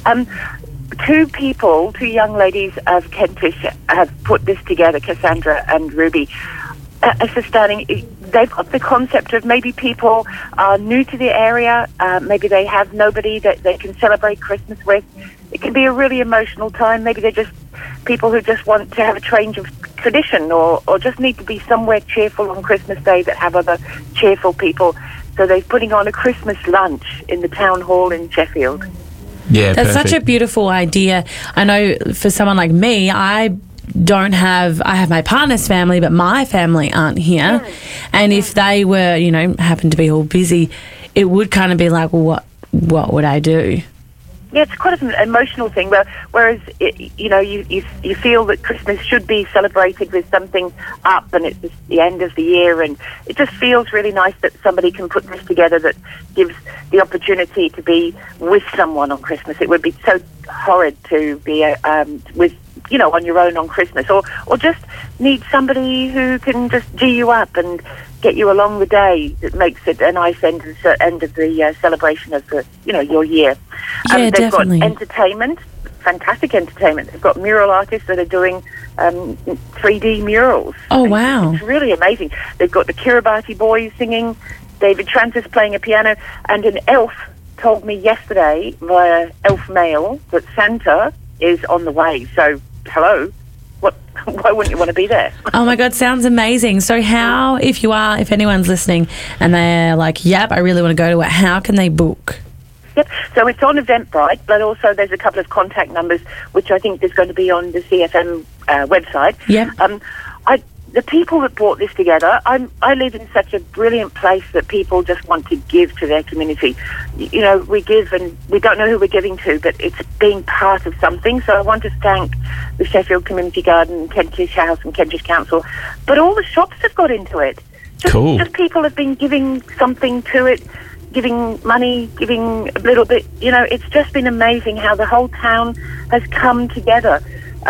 Two young ladies of Kentish have put this together, Cassandra and Ruby, for starting they've got the concept of maybe people are new to the area, maybe they have nobody that they can celebrate Christmas with. It can be a really emotional time. Maybe they're just people who just want to have a change of tradition or just need to be somewhere cheerful on Christmas Day that have other cheerful people. So they're putting on a Christmas lunch in the town hall in Sheffield. Yeah, That's such a beautiful idea. I know for someone like me, I have my partner's family, but my family aren't here. And if they were, happen to be all busy, it would kind of be like, well, what would I do? Yeah, it's quite an emotional thing. Whereas, you feel that Christmas should be celebrated with something up, and it's the end of the year, and it just feels really nice that somebody can put this together that gives the opportunity to be with someone on Christmas. It would be so horrid to be with, on your own on Christmas, or just need somebody who can just G you up and get you along the day. That makes it a nice end of the celebration of your year. Yeah, they've definitely. got entertainment, fantastic entertainment. They've got mural artists that are doing 3D murals. Oh, wow. It's really amazing. They've got the Kiribati boys singing, David Trancis playing a piano, and an elf told me yesterday via elf mail that Santa is on the way. So, hello. Why wouldn't you want to be there? Oh my God, sounds amazing. So if anyone's listening and they're like, yep, I really want to go to it, how can they book? Yep. So it's on Eventbrite, but also there's a couple of contact numbers, which I think is going to be on the CFM website. Yep. The people that brought this together, I live in such a brilliant place that people just want to give to their community. We give and we don't know who we're giving to, but it's being part of something. So I want to thank the Sheffield Community Garden, Kentish House and Kentish Council, but all the shops have got into it. Cool. Just people have been giving something to it, giving money, giving a little bit. It's just been amazing how the whole town has come together.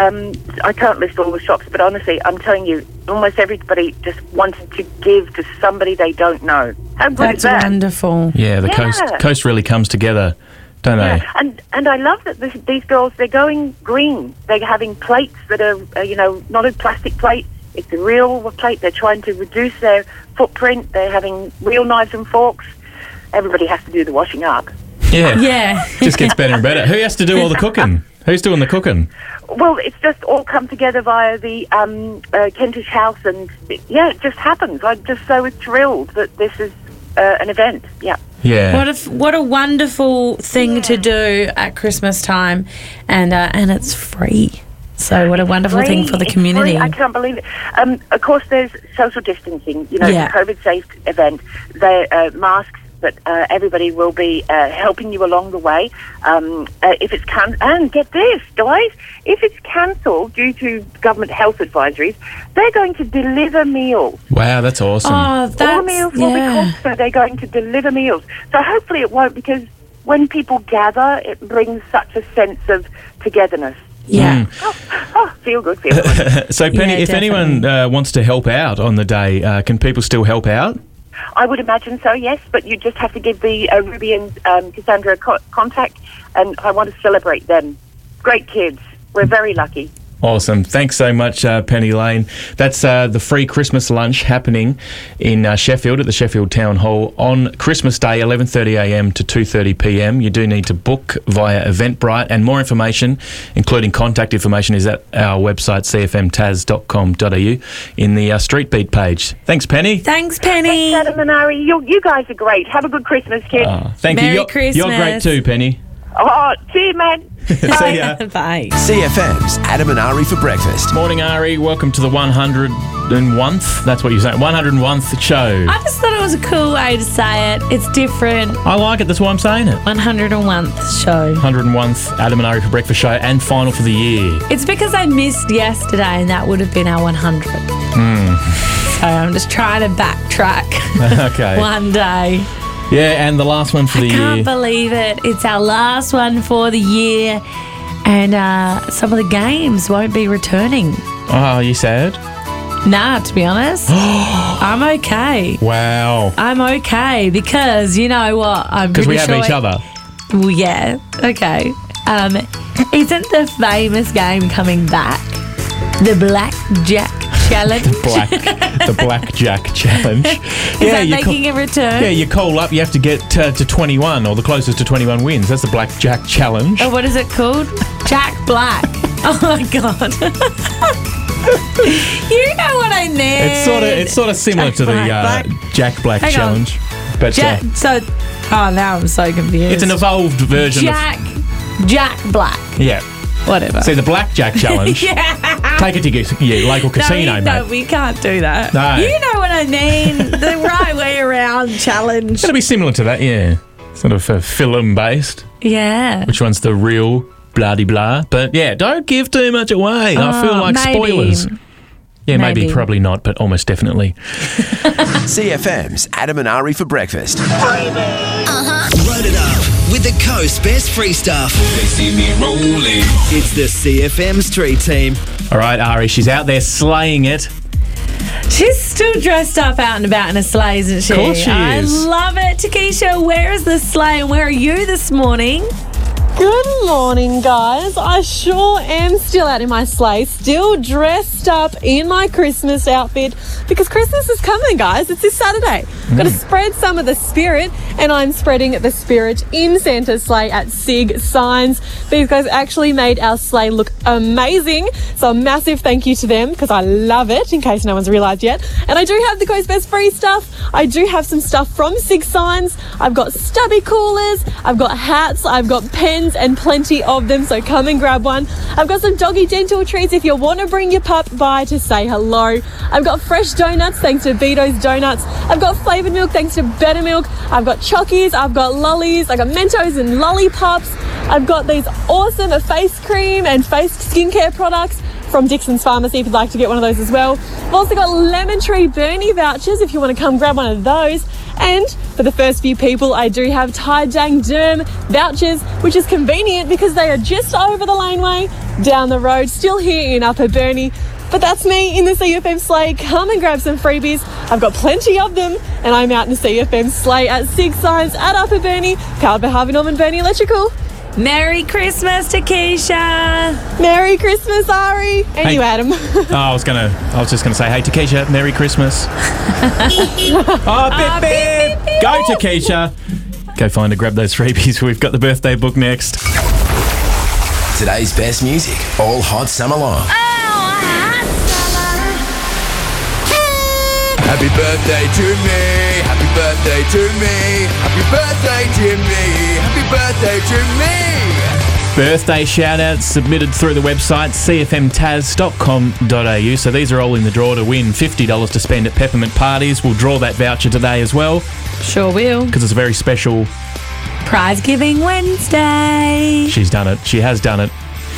I can't list all the shops, but honestly, I'm telling you, almost everybody just wanted to give to somebody they don't know. How good is that? That's wonderful. Yeah, the coast really comes together, don't they? And I love that these girls, they're going green. They're having plates that are, not a plastic plate. It's a real plate. They're trying to reduce their footprint. They're having real knives and forks. Everybody has to do the washing up. Yeah. Yeah. Just gets better and better. Who has to do all the cooking? Who's doing the cooking? Well, it's just all come together via the Kentish House, and it just happens. I'm just so thrilled that this is an event. Yeah. Yeah. What a wonderful thing to do at Christmas time, and it's free. So what a wonderful thing for the It's community. free. I can't believe it. Of course, there's social distancing. Yeah. The COVID-safe event. The masks. But everybody will be helping you along the way. If it's and get this, guys, if it's cancelled due to government health advisories, they're going to deliver meals. Wow, that's awesome. Oh, All that's meals will be cooked, so they're going to deliver meals. So hopefully it won't, because when people gather, it brings such a sense of togetherness. Yeah. Feel good, feel good. So, Penny, Yeah, if anyone wants to help out on the day, can people still help out? I would imagine so, yes, but you just have to give the Ruby and Cassandra contact, and I want to celebrate them. Great kids. We're very lucky. Awesome. Thanks so much, Penny Lane. That's the free Christmas lunch happening in Sheffield at the Sheffield Town Hall on Christmas Day, 11:30am to 2:30pm. You do need to book via Eventbrite, and more information, including contact information, is at our website, cfmtaz.com.au, in the Street Beat page. Thanks, Penny. Thanks, Penny. Thanks, Adam and Ari. You guys are great. Have a good Christmas, kids. Thank Merry you. You're great Christmas. too, Penny. Oh, see you, man. See ya. Bye. CFM's Adam and Ari for breakfast. Morning, Ari. Welcome to the 101th. That's what you're saying. 101th show. I just thought it was a cool way to say it. It's different. I like it. That's why I'm saying it. 101th show. 101th Adam and Ari for breakfast show, and final for the year. It's because I missed yesterday, and that would have been our 100th. So I'm just trying to backtrack Okay. one day. Yeah, and the last one for the I can't year. believe it. It's our last one for the year, and some of the games won't be returning. Oh, are you sad? Nah, to be honest, I'm okay. Wow. I'm okay because you know what? I'm Because we pretty have sure each other. Well, yeah. Okay. Isn't the famous game coming back? The Blackjack challenge. The blackjack challenge. Is that you making a return? Yeah, you call up. You have to get to 21, or the closest to 21 wins. That's the blackjack challenge. Oh, what is it called? Jack Black. Oh my god. You know what I mean. It's sort of similar to the Jack Black Hang challenge, but now I'm so confused. it's an evolved version Jack Black. Yeah. Whatever. See, the blackjack challenge. Take it to your local casino, mate. No, we can't do that. No. You know what I mean. The right way around challenge. It'll be similar to that, yeah. Sort of film based. Yeah. Which one's the real blah-de-blah? But yeah, don't give too much away. I feel like maybe. spoilers. Yeah, maybe, probably not, but almost definitely. CFM's Adam and Ari for breakfast. Load it up with the Coast Best Free Stuff. They see me rolling. It's the CFM Street Team. All right, Ari, she's out there slaying it. She's still dressed up out and about in a sleigh, isn't she? Of course she is. I love it. Takesha, where is the sleigh and where are you this morning? Good morning, guys. I sure am still out in my sleigh, still dressed up in my Christmas outfit because Christmas is coming, guys. It's this Saturday. Got to spread some of the spirit, and I'm spreading the spirit in Santa's sleigh at Sig Signs. These guys actually made our sleigh look amazing, so a massive thank you to them because I love it, in case no one's realised yet. And I do have the Coast Best Free stuff. I do have some stuff from Sig Signs. I've got stubby coolers, I've got hats, I've got pens, and plenty of them, so come and grab one. I've got some doggy dental treats if you want to bring your pup by to say hello. I've got fresh donuts thanks to Vito's Donuts. I've got flavoured milk thanks to Better Milk. I've got chockies, I've got lollies, I've got Mentos and lollipops. I've got these awesome face cream and face skincare products from Dixon's Pharmacy if you'd like to get one of those as well. I've also got Lemon Tree Bernie vouchers if you want to come grab one of those. And for the first few people, I do have Tai Dang Derm vouchers, which is convenient because they are just over the laneway, down the road, still here in Upper Burnie. But that's me in the CFM sleigh. Come and grab some freebies. I've got plenty of them, and I'm out in the CFM sleigh at Sig Signs at Upper Burnie, powered by Harvey Norman Burnie Electrical. Merry Christmas, Takesha. Merry Christmas, Ari. And you, Adam. I was just gonna say, hey, Takesha, Merry Christmas. Bip, bip. Go, Takesha. Go find her, grab those freebies. We've got the birthday book next. Today's best music, all hot summer long. Happy birthday to me, happy birthday to me, happy birthday to me, happy birthday to me. Birthday shout-outs submitted through the website cfmtaz.com.au. So these are all in the draw to win $50 to spend at Peppermint Parties. We'll draw that voucher today as well. Sure will. Because it's a very special... Prize Giving Wednesday. She's done it. She has done it.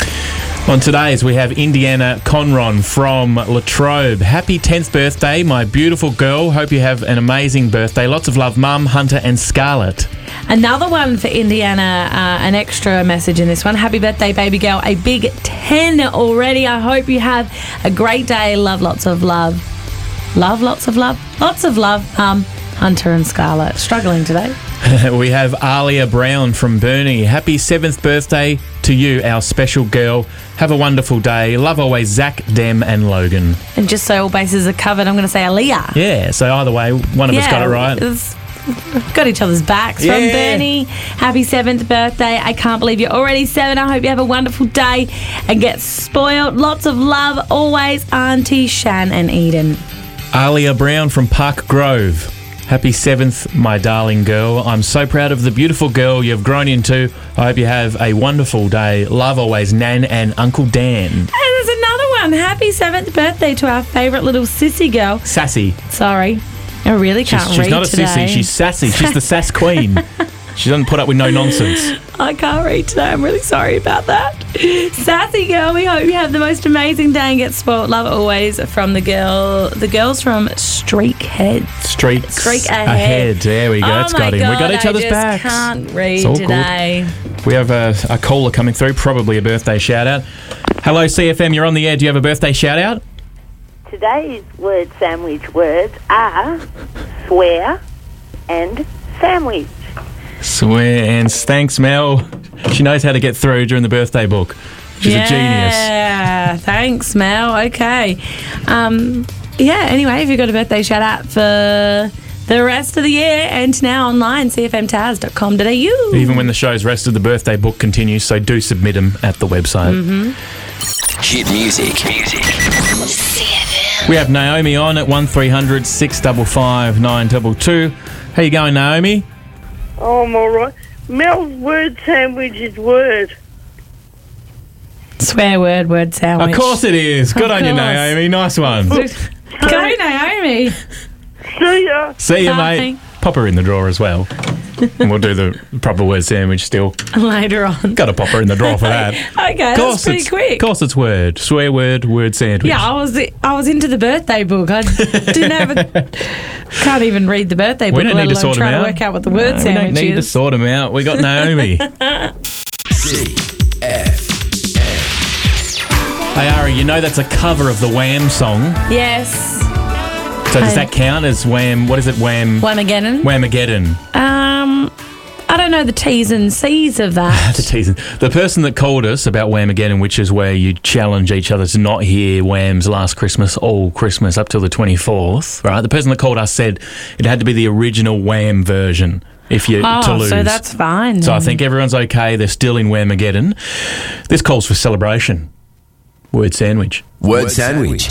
On today's, we have Indiana Conron from Latrobe. Happy 10th birthday, my beautiful girl. Hope you have an amazing birthday. Lots of love, Mum, Hunter and Scarlett. Another one for Indiana, an extra message in this one. Happy birthday, baby girl. A big 10 already. I hope you have a great day. Love, lots of love. Love, lots of love. Lots of love, Hunter and Scarlett. Struggling today. We have Alia Brown from Burnie. Happy 7th birthday to you, our special girl. Have a wonderful day. Love always, Zach, Dem and Logan. And just so all bases are covered, I'm going to say Aaliyah. Yeah, so either way, one of us got it right. Got each other's backs from Burnie. Happy 7th birthday. I can't believe you're already 7. I hope you have a wonderful day and get spoiled. Lots of love always, Auntie Shan and Eden. Alia Brown from Park Grove. Happy 7th, my darling girl. I'm so proud of the beautiful girl you've grown into. I hope you have a wonderful day. Love always, Nan and Uncle Dan. And there's another one. Happy 7th birthday to our favourite little sissy girl. Sassy. Sorry. I really can't read today. She's not a sissy. She's sassy. She's the sass queen. She doesn't put up with no nonsense. I can't read today. I'm really sorry about that. Sassy girl, we hope you have the most amazing day and get spoiled. Love always from the girls from Streak Ahead. Streak Ahead. There we go. It's got him. We got each other's backs. I can't read today. Good. We have a caller coming through, probably a birthday shout out. Hello, CFM. You're on the air. Do you have a birthday shout out? Today's word sandwich words are swear and sandwich. Swear and thanks, Mel. She knows how to get through during the birthday book. She's a genius. Yeah, thanks, Mel. Okay. Anyway, if you've got a birthday shout out for the rest of the year and now online, cfmtaz.com.au. Even when the show's rested, the birthday book continues, so do submit them at the website. Hit music. We have Naomi on at 1300 655 922. How you going, Naomi? Oh, I'm all right. Mel's word sandwich is word. Swear word sandwich. Of course it is. Good Of on you, course. Naomi. Nice one. Go, Naomi. See ya. See you, Bye. mate. Pop her in the drawer as well. And we'll do the proper word sandwich still. Later on. Got to pop her in the drawer for that. Okay, that's pretty quick. Of course it's word. Swear word sandwich. Yeah, I was into the birthday book. I didn't have can't even read the birthday book. We don't need to let alone sort them try out. to work out what the word We sandwich don't need to is. sort them out. We got Naomi. Hey, Ari, you know that's a cover of the Wham song. Yes. So does that count as Wham? What is it? Whamageddon. Whamageddon. I don't know the T's and C's of that. To tease. The person that called us about Whamageddon, which is where you challenge each other to not hear Wham's Last Christmas all Christmas up till the 24th, right? The person that called us said it had to be the original Wham version if you to lose. So that's fine. So I then. think everyone's okay. They're still in Whamageddon. This calls for celebration. Word sandwich. Word sandwich.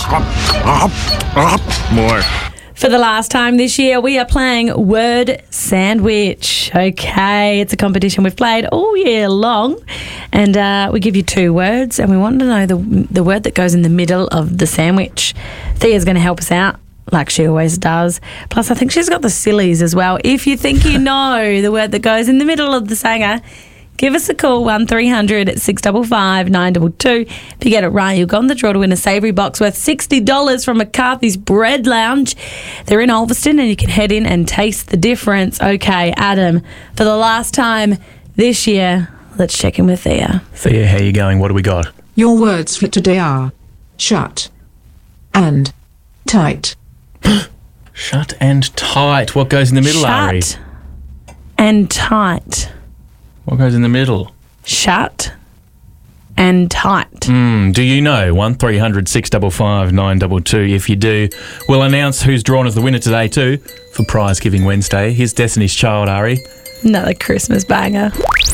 More. For the last time this year, we are playing Word Sandwich. Okay, it's a competition we've played all year long. And we give you 2 words, and we want to know the word that goes in the middle of the sandwich. Thea's going to help us out, like she always does. Plus, I think she's got the sillies as well. If you think you know the word that goes in the middle of the sanger, give us a call, 1300 655 922. If you get it right, you'll go on the draw to win a savoury box worth $60 from McCarthy's Bread Lounge. They're in Ulverston, and you can head in and taste the difference. Okay, Adam, for the last time this year, let's check in with Thea. Thea, how you going? What do we got? Your words for today are shut and tight. Shut and tight. What goes in the middle, Ari? Shut and tight. What goes in the middle? Shut and tight. Do you know? 1300 655 922. If you do, we'll announce who's drawn as the winner today too for Prize Giving Wednesday. Here's Destiny's Child, Ari. Another Christmas banger.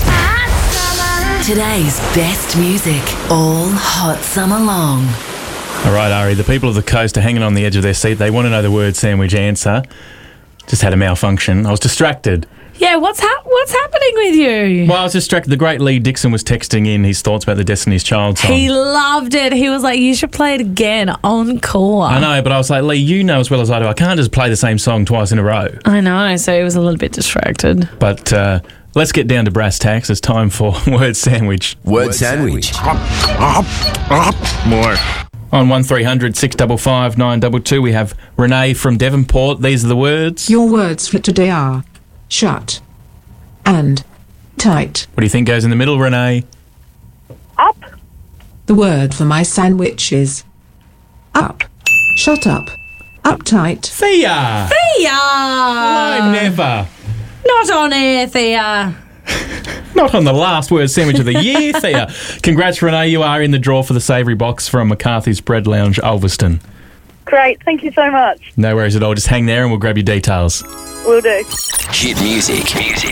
Today's best music, all hot summer long. All right, Ari, the people of the coast are hanging on the edge of their seat. They want to know the word sandwich answer. Just had a malfunction. I was distracted. Yeah, what's happening with you? Well, I was distracted. The great Lee Dixon was texting in his thoughts about the Destiny's Child song. He loved it. He was like, you should play it again, encore. I know, but I was like, Lee, you know as well as I do, I can't just play the same song twice in a row. I know, so he was a little bit distracted. But let's get down to brass tacks. It's time for Word Sandwich. Word sandwich. More. On 1300 655 922, we have Renee from Devonport. These are the words. Your words for today are shut and tight. What do you think goes in the middle, Renee? Up. The word for my sandwich is up. Shut up. Uptight. Thea! Thea! No, never. Not on air, Thea. Not on the last Word Sandwich of the year, Thea. Congrats, Renee. You are in the draw for the savoury box from McCarthy's Bread Lounge, Ulverston. Great. Thank you so much. No worries at all. Just hang there and we'll grab your details. Will do. Hit music.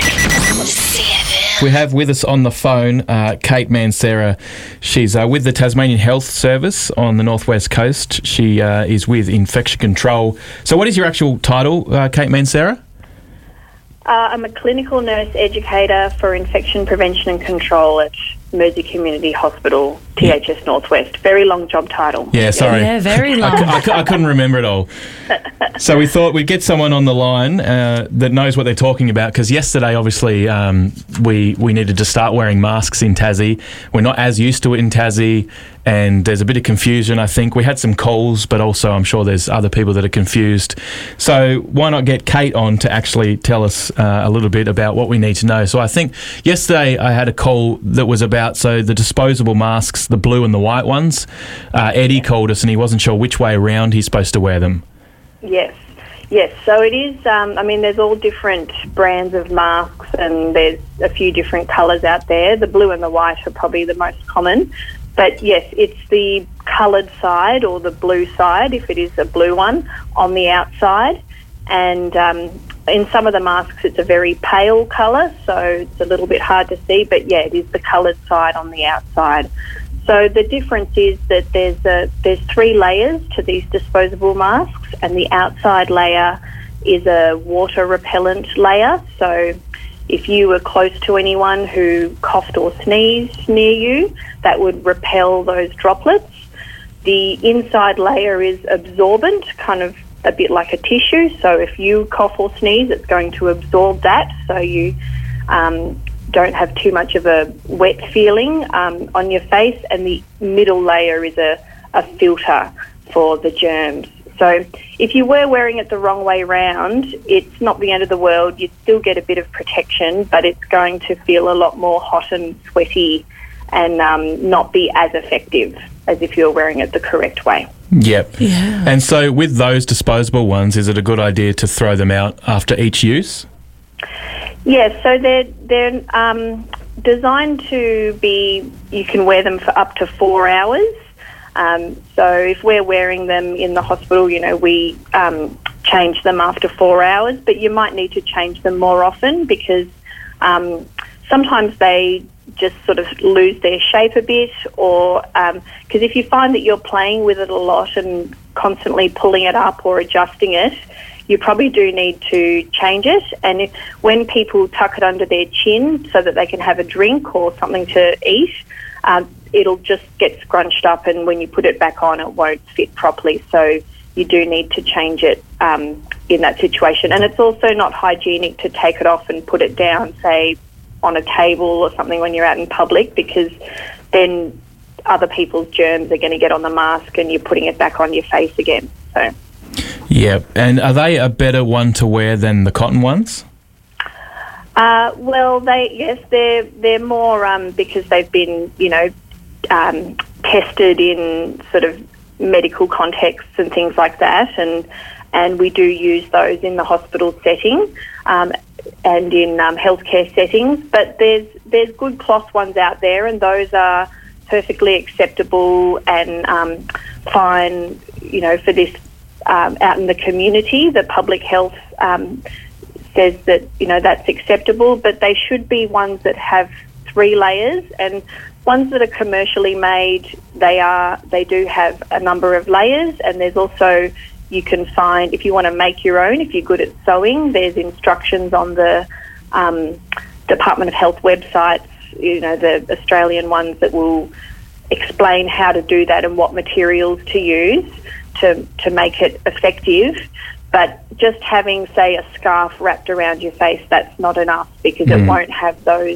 We have with us on the phone Kate Mansera. She's with the Tasmanian Health Service on the Northwest Coast. She is with Infection Control. So what is your actual title, Kate Mansera? I'm a clinical nurse educator for infection prevention and control at Mersey Community Hospital, THS Northwest. Very long job title. Yeah, sorry. Yeah, very long. I couldn't remember it all. So we thought we'd get someone on the line that knows what they're talking about, because yesterday, obviously, we needed to start wearing masks in Tassie. We're not as used to it in Tassie, and there's a bit of confusion, I think. We had some calls, but also I'm sure there's other people that are confused. So why not get Kate on to actually tell us a little bit about what we need to know? So I think yesterday I had a call that was about the disposable masks, the blue and the white ones. Eddie called us and he wasn't sure which way around he's supposed to wear them. Yes. So it is, there's all different brands of masks and there's a few different colours out there. The blue and the white are probably the most common. But yes, it's the coloured side or the blue side, if it is a blue one, on the outside. And in some of the masks, it's a very pale colour, so it's a little bit hard to see. But yeah, it is the coloured side on the outside. So the difference is that there's 3 layers to these disposable masks, and the outside layer is a water repellent layer. So if you were close to anyone who coughed or sneezed near you, that would repel those droplets. The inside layer is absorbent, kind of a bit like a tissue. So if you cough or sneeze, it's going to absorb that, so you don't have too much of a wet feeling on your face. And the middle layer is a filter for the germs. So if you were wearing it the wrong way round, it's not the end of the world. You still get a bit of protection, but it's going to feel a lot more hot and sweaty and not be as effective as if you were wearing it the correct way. Yep. Yeah. And so with those disposable ones, is it a good idea to throw them out after each use? Yeah, so they're designed to be, you can wear them for up to 4 hours. So if we're wearing them in the hospital, you know, we change them after 4 hours, but you might need to change them more often because sometimes they just sort of lose their shape a bit, or because if you find that you're playing with it a lot and constantly pulling it up or adjusting it, you probably do need to change it. And when people tuck it under their chin so that they can have a drink or something to eat, it'll just get scrunched up, and when you put it back on, it won't fit properly. So you do need to change it in that situation. And it's also not hygienic to take it off and put it down, say, on a table or something when you're out in public, because then other people's germs are going to get on the mask and you're putting it back on your face again. So. Yeah, and are they a better one to wear than the cotton ones? Well, they're more because they've been, you know, tested in sort of medical contexts and things like that, and we do use those in the hospital setting and in healthcare settings. But there's good cloth ones out there, and those are perfectly acceptable and fine, you know, for this out in the community. The public health says that, you know, that's acceptable, but they should be ones that have 3 layers, and ones that are commercially made, they do have a number of layers. And there's also, you can find, if you want to make your own, if you're good at sewing, there's instructions on the Department of Health websites, you know, the Australian ones, that will explain how to do that and what materials to use to make it effective. But just having, say, a scarf wrapped around your face, that's not enough, because it won't have those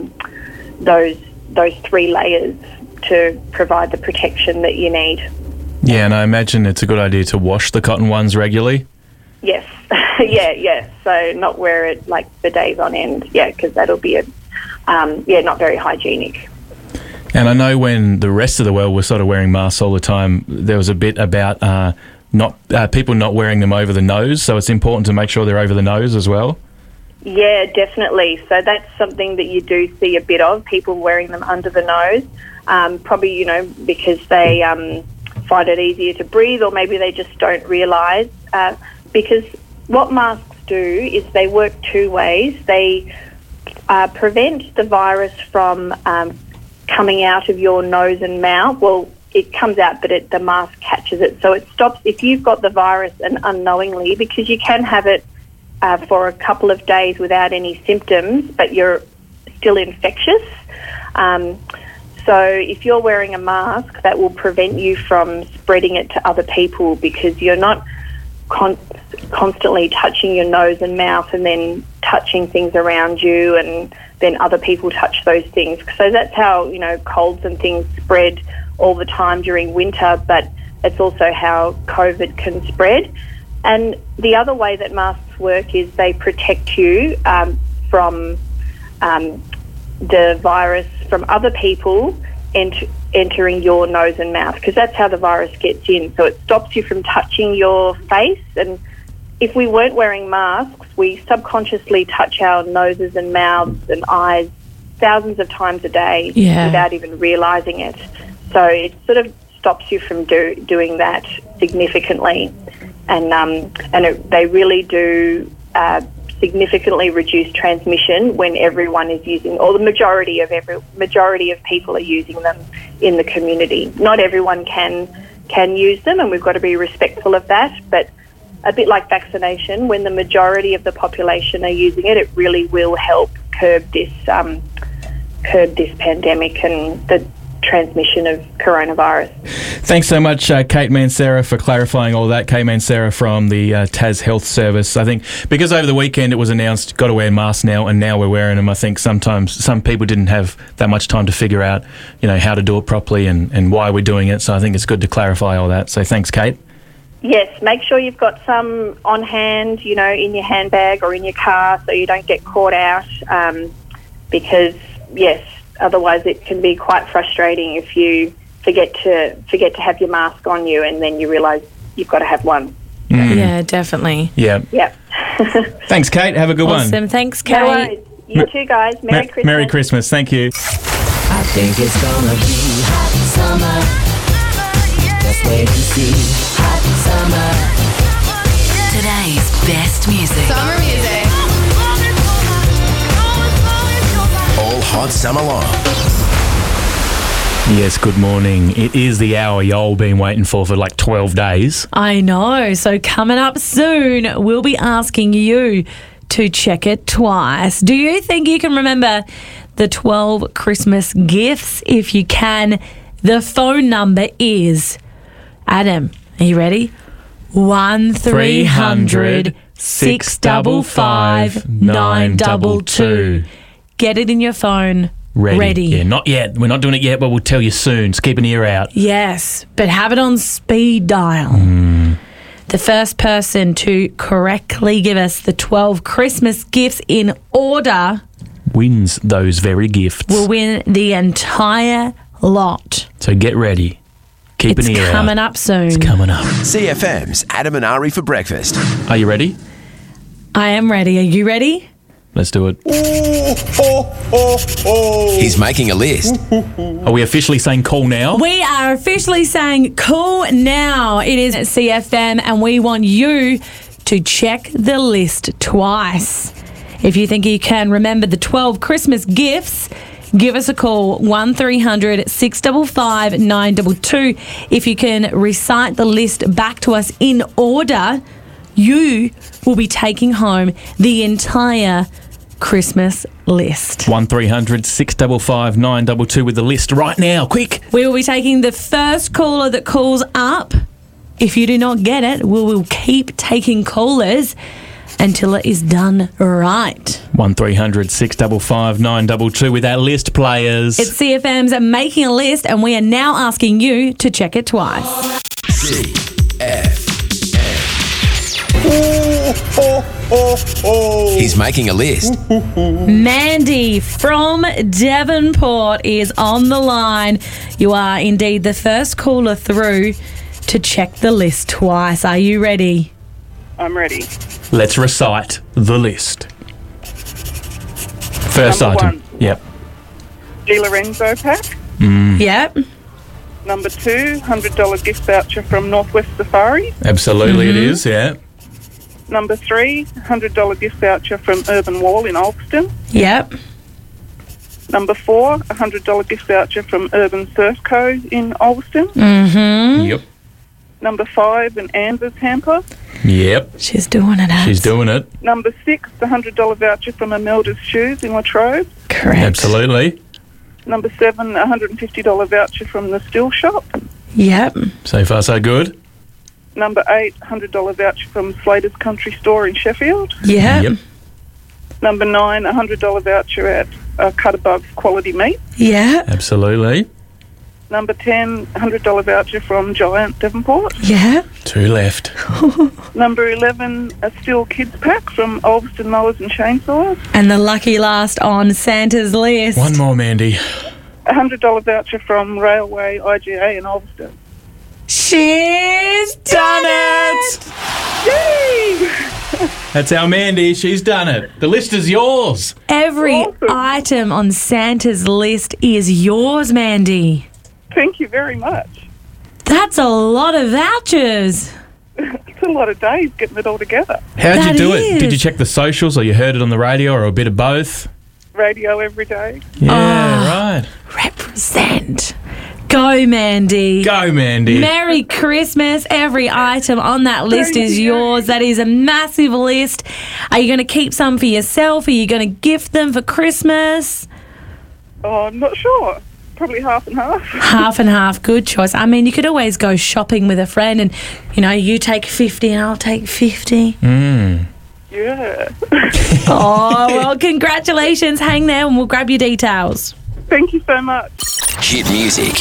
3 layers to provide the protection that you need. Yeah, and I imagine it's a good idea to wash the cotton ones regularly. Yes, yeah. So not wear it like for days on end, because that'll be not very hygienic. And I know when the rest of the world was sort of wearing masks all the time, there was a bit about people not wearing them over the nose, so it's important to make sure they're over the nose as well. Yeah, definitely. So that's something that you do see a bit of, people wearing them under the nose, probably, you know, because they find it easier to breathe, or maybe they just don't realise. Because what masks do is they work 2 ways. They prevent the virus from coming out of your nose and mouth. Well, it comes out, but the mask catches it. So it stops, if you've got the virus and unknowingly, because you can have it for a couple of days without any symptoms, but you're still infectious. So if you're wearing a mask, that will prevent you from spreading it to other people, because you're not constantly touching your nose and mouth and then touching things around you, and then other people touch those things. So that's how, you know, colds and things spread all the time during winter, but it's also how COVID can spread. And the other way that masks work is they protect you from the virus from other people entering your nose and mouth, because that's how the virus gets in. So it stops you from touching your face. And if we weren't wearing masks, we subconsciously touch our noses and mouths and eyes thousands of times a day without even realising it. So it sort of stops you from doing that significantly, and they really do significantly reduce transmission when everyone is using, or the majority of people are using them in the community. Not everyone can use them, and we've got to be respectful of that. But a bit like vaccination, when the majority of the population are using it, it really will help curb this pandemic and the transmission of coronavirus. Thanks so much, Kate Mansera, for clarifying all that. Kate Mansera from the Tas Health Service. I think because over the weekend it was announced, got to wear masks now, and now we're wearing them. I think sometimes some people didn't have that much time to figure out, how to do it properly and why we're doing it. So I think it's good to clarify all that. So thanks, Kate. Yes, make sure you've got some on hand, in your handbag or in your car, so you don't get caught out. Because yes, otherwise it can be quite frustrating if you forget to have your mask on you, and then you realise you've got to have one. Yeah, definitely. Yeah. Yep. Thanks, Kate. Have a good one. Awesome. Thanks, Kate. No worries. You too, guys. Merry Christmas. Merry Christmas. Thank you. I think it's gonna be hot summer. Just wait and see. Hot summer. Today's best music. Summer music. All hot summer long. Yes, good morning. It is the hour you've all been waiting for like 12 days. I know. So coming up soon, we'll be asking you to check it twice. Do you think you can remember the 12 Christmas gifts? If you can, the phone number is, Adam, are you ready? 1300 655 922. Get it in your phone. Ready. Yeah, not yet. We're not doing it yet, but we'll tell you soon. So keep an ear out. Yes, but have it on speed dial. The first person to correctly give us the 12 Christmas gifts in order wins those very gifts. will win the entire lot. So get ready. Keep an ear out. It's coming up soon. It's coming up. CFM's Adam and Ari for breakfast. Are you ready? I am ready. Are you ready? Let's do it. He's making a list. Are we officially saying call now? We are officially saying call now. It is CFM, and we want you to check the list twice. If you think you can remember the 12 Christmas gifts, give us a call, 1300 655 922. If you can recite the list back to us in order, you will be taking home the entire Christmas list. 1300 655 922 with the list right now. Quick. We will be taking the first caller that calls up. If you do not get it, we will keep taking callers until it is done right. 1300 655 922 with our list players. It's CFM's Making a List, and we are now asking you to check it twice. He's making a list. Mandy from Devonport is on the line. You are indeed the first caller through to check the list twice. Are you ready? I'm ready. Let's recite the list. First Number item. one. Yep. Di Lorenzo pack. Yep. Number two, $100 gift voucher from Northwest Safari. Absolutely it is, yeah. Number three, $100 gift voucher from Urban Wall in Ulverston. Yep. Number four, $100 gift voucher from Urban Surf Co. in Ulverston. Mm-hmm. Yep. Number five, an Anvers hamper. Yep. She's doing it, She's doing it. Number six, the $100 voucher from Imelda's Shoes in Latrobe. Correct. Absolutely. Number seven, a $150 voucher from the Still Shop. Yep. So far, so good. Number eight, $100 voucher from Slater's Country Store in Sheffield. Yep. Number nine, a $100 voucher at Cut Above Quality Meat. Yeah. Absolutely. Number 10, $100 voucher from Giant Devonport. Yeah. Two left. Number 11, a Still Kids pack from Ulverston Mowers and Chainsaws. And the lucky last on Santa's list. One more, Mandy. A $100 voucher from Railway IGA in Ulverston. She's done it! Yay! That's our Mandy. She's done it. The list is yours. Every item on Santa's list is yours, Mandy. Thank you very much. That's a lot of vouchers. It's a lot of days getting it all together. How'd That you do it? is. Did you check the socials, or you heard it on the radio, or a bit of both? Radio every day. Yeah, right. Represent. Go, Mandy. Go, Mandy. Merry Christmas. Every item on that list is yours. That is a massive list. Are you going to keep some for yourself? Are you going to gift them for Christmas? Oh, I'm not sure. Probably half and half. Half and half. Good choice. I mean, you could always go shopping with a friend and, you know, you take 50 and I'll take 50. Yeah. Oh, well, congratulations. Hang there and we'll grab your details. Thank you so much. Hit music.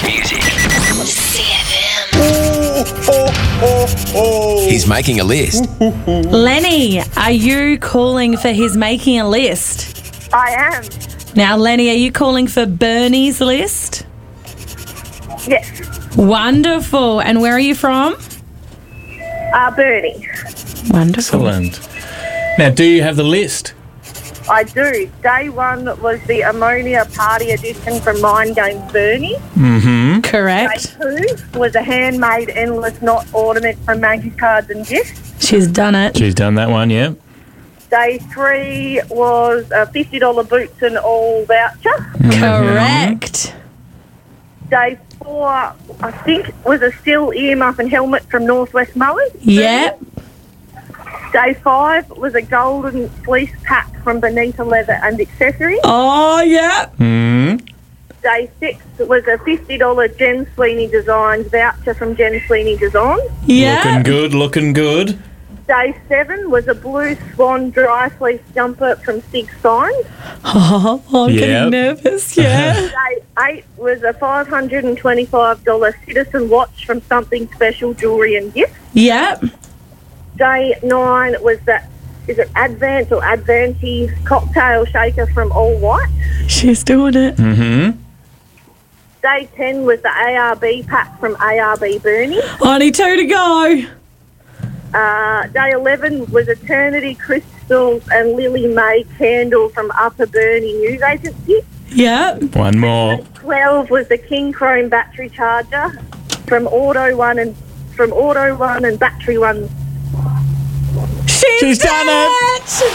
He's making a list. Lenny, are you calling for his making a list? I am. Now, Lenny, are you calling for Bernie's list? Yes. Wonderful. And where are you from? Bernie. Wonderful. Excellent. Now, do you have the list? I do. Day one was the Ammonia Party Edition from Mind Games Bernie. Mm-hmm. Correct. Day two was a handmade endless knot ornament from Maggie's Cards and Gifts. She's done it. She's done that one, yeah. Day three was a $50 boots and all voucher. Correct. Day four, I think, was a steel ear muff and helmet from Northwest Mowers. Yep. Day five was a golden fleece pack from Bonita Leather and Accessories. Oh, yeah. Mm. Day six was a $50 Jen Sweeney Designs voucher from Jen Sweeney Designs. Looking good, looking good. Day seven was a blue swan dry fleece jumper from Sig Signs. Oh, I'm Yep. getting nervous, yeah. Day eight was a $525 Citizen watch from Something Special Jewellery and Gifts. Yep. Day nine was that, is it Advent or Advanti cocktail shaker from All White. She's doing it. Mm-hmm. Day 10 was the ARB pack from ARB Bernie. Only two to go. Day 11 was Eternity Crystals and Lily May candle from Upper Bernie News Agency. Yep. One more. 12 was the King Chrome battery charger from Auto One and Battery One. She's done it.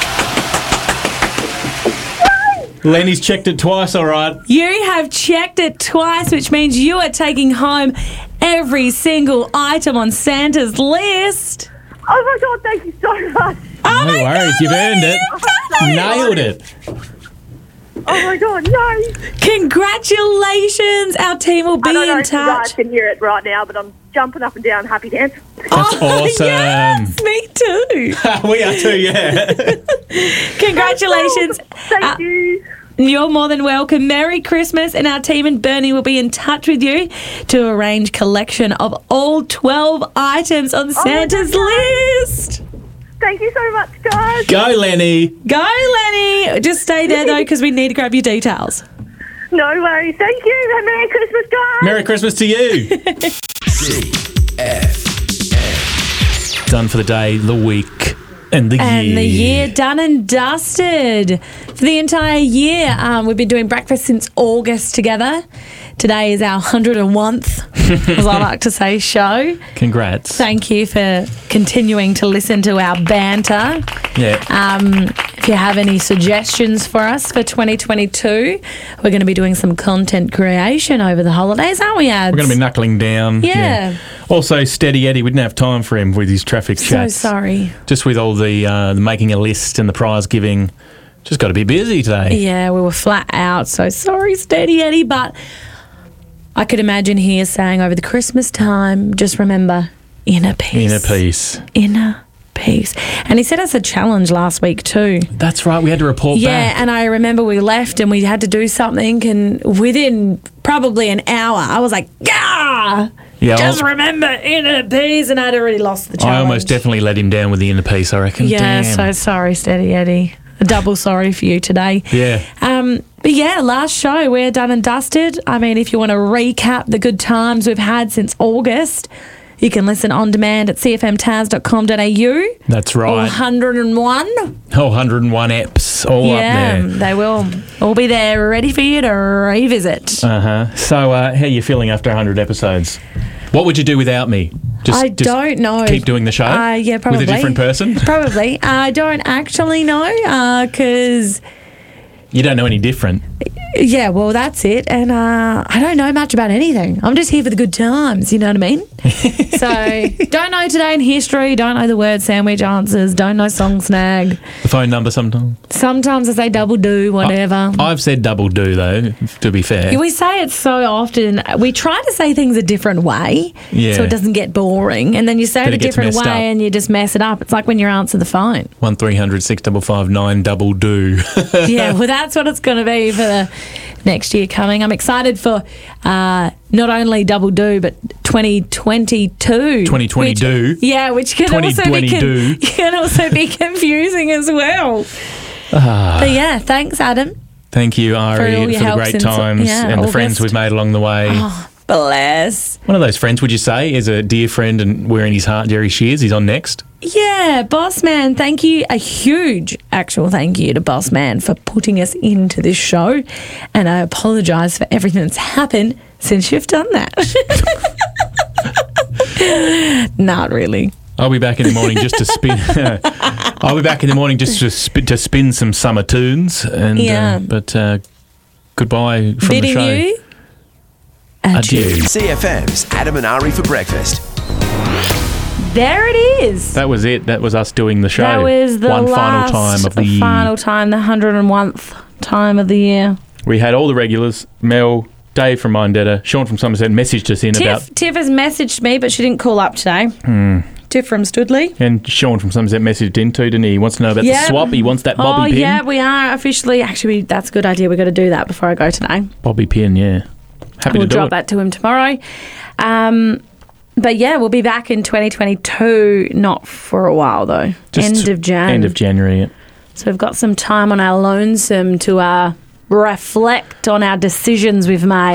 Lenny's checked it twice, all right. You have checked it twice, which means you are taking home every single item on Santa's list. Oh my God, thank you so much. Oh No worries, you've earned it. Nailed it. Oh my God, no. Congratulations. Our team will be I don't know in if you guys touch. can hear it right now, but I'm jumping up and down, happy dance. That's awesome. Yes, me too. We are too, yeah. Congratulations. Thank you. You're more than welcome. Merry Christmas, and our team and Bernie will be in touch with you to arrange collection of all 12 items on Santa's list. Thank you so much, guys. Go, Lenny. Go, Lenny. Just stay there, though, because we need to grab your details. No worries. Thank you. And Merry Christmas, guys. Merry Christmas to you. Done for the day, the week, and the year. And the year done and dusted. For the entire year, we've been doing breakfast since August together. Today is our 101th, as I like to say, show. Congrats. Thank you for continuing to listen to our banter. Yeah. If you have any suggestions for us for 2022, we're going to be doing some content creation over the holidays, aren't we, Ads? We're going to be knuckling down. Yeah. Also, Steady Eddie, we didn't have time for him with his traffic So chats. sorry. Just with all the making a list and the prize giving. Just got to be busy today. Yeah, we were flat out. So sorry, Steady Eddie, but I could imagine he is saying over the Christmas time, just remember, inner peace. Inner peace. Inner peace. And he set us a challenge last week too. That's right. We had to report Yeah, back. and I remember we left and we had to do something, and within probably an hour, I was like, "Gah! Yeah, Just remember inner peace," and I'd already lost the challenge. I almost definitely let him down with the inner peace, I reckon. Yeah, Damn. so sorry, Steady Eddie. A double sorry for you today. Yeah. But yeah, last show, we're done and dusted. I mean, if you want to recap the good times we've had since August, You can listen on demand at cfmtaz.com.au. That's All right. 101. Oh, 101 apps all up there. They will all be there ready for you to revisit. Uh-huh. So how are you feeling after 100 episodes? What would you do without me? I don't know. Keep doing the show? Yeah, probably. With a different person? Probably. I don't actually know because... You don't know any different. Yeah, well, that's it. And I don't know much about anything. I'm just here for the good times, you know what I mean? So, don't know today in history, don't know the word sandwich answers, don't know song snag. The phone number sometimes? Sometimes I say double do, whatever. I've said double do, though, to be fair. We say it so often. We try to say things a different way so it doesn't get boring. And then you say it a different way and you just mess it up. It's like when you answer the phone. 1300 655 9 double do. Yeah, well, that's what it's going to be for the next year coming. I'm excited for not only double do, but 2022. 2020 do. Yeah, which can also be confusing as well. But yeah, thanks, Adam. Thank you, Ari, all your for the help great since, times and the August. friends we've made along the way. Oh, bless. One of those friends, would you say, is a dear friend and wearing his heart, Jerry Shears. He's on next. Yeah, Boss Man, thank you. A huge actual thank you to Boss Man for putting us into this show. And I apologise for everything that's happened since you've done that. Not really. I'll be back in the morning just to spin. I'll be back in the morning just to spin some summer tunes. And but goodbye from Bidding the show. you adieu. CFM's Adam and Ari for breakfast. There it is. That was it. That was us doing the show. That was the final last time of the year. final time, the 101th time of the year. We had all the regulars. Mel, Dave from Mindetta, Sean from Somerset messaged us in about... Tiff has messaged me, but she didn't call up today. Tiff from Studley. And Sean from Somerset messaged in too, didn't he? He wants to know about the swap. He wants that bobby pin. Yeah, we are officially... Actually, that's a good idea. We've got to do that before I go today. Bobby pin, yeah. Happy We'll to do drop it. that to him tomorrow. But yeah, we'll be back in 2022, not for a while though. End of Jan. End of January, yeah. So we've got some time on our lonesome to reflect on our decisions we've made.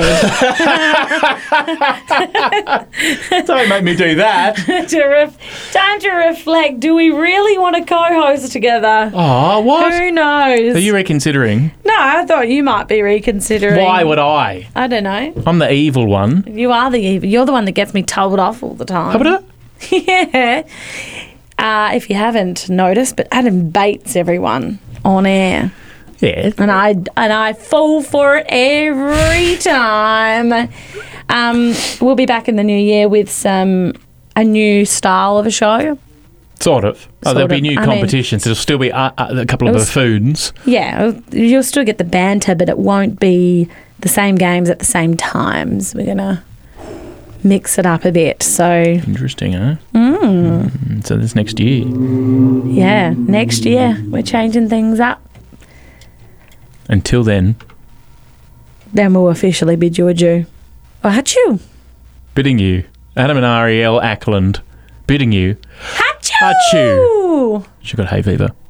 Don't make me do that. Time to reflect. Do we really want to co-host together? Oh, what? Who knows? Are you reconsidering? No, I thought you might be reconsidering. Why would I? I don't know. I'm the evil one. You are the evil. You're the one that gets me told off all the time. How about Yeah. If you haven't noticed, but Adam baits everyone on air. Yeah. And I fall for it every time. We'll be back in the new year with a new style of a show. Sort of. There'll be of. new I competitions. There'll still be a couple of buffoons. Yeah, you'll still get the banter, but it won't be the same games at the same times. We're going to mix it up a bit. So Interesting, huh? So this next year. Yeah, next year we're changing things up. Until then. Then we'll officially bid you adieu. Oh, achoo. Bidding you. Adam and Ariel Ackland. Bidding you. Achoo. She got hay fever.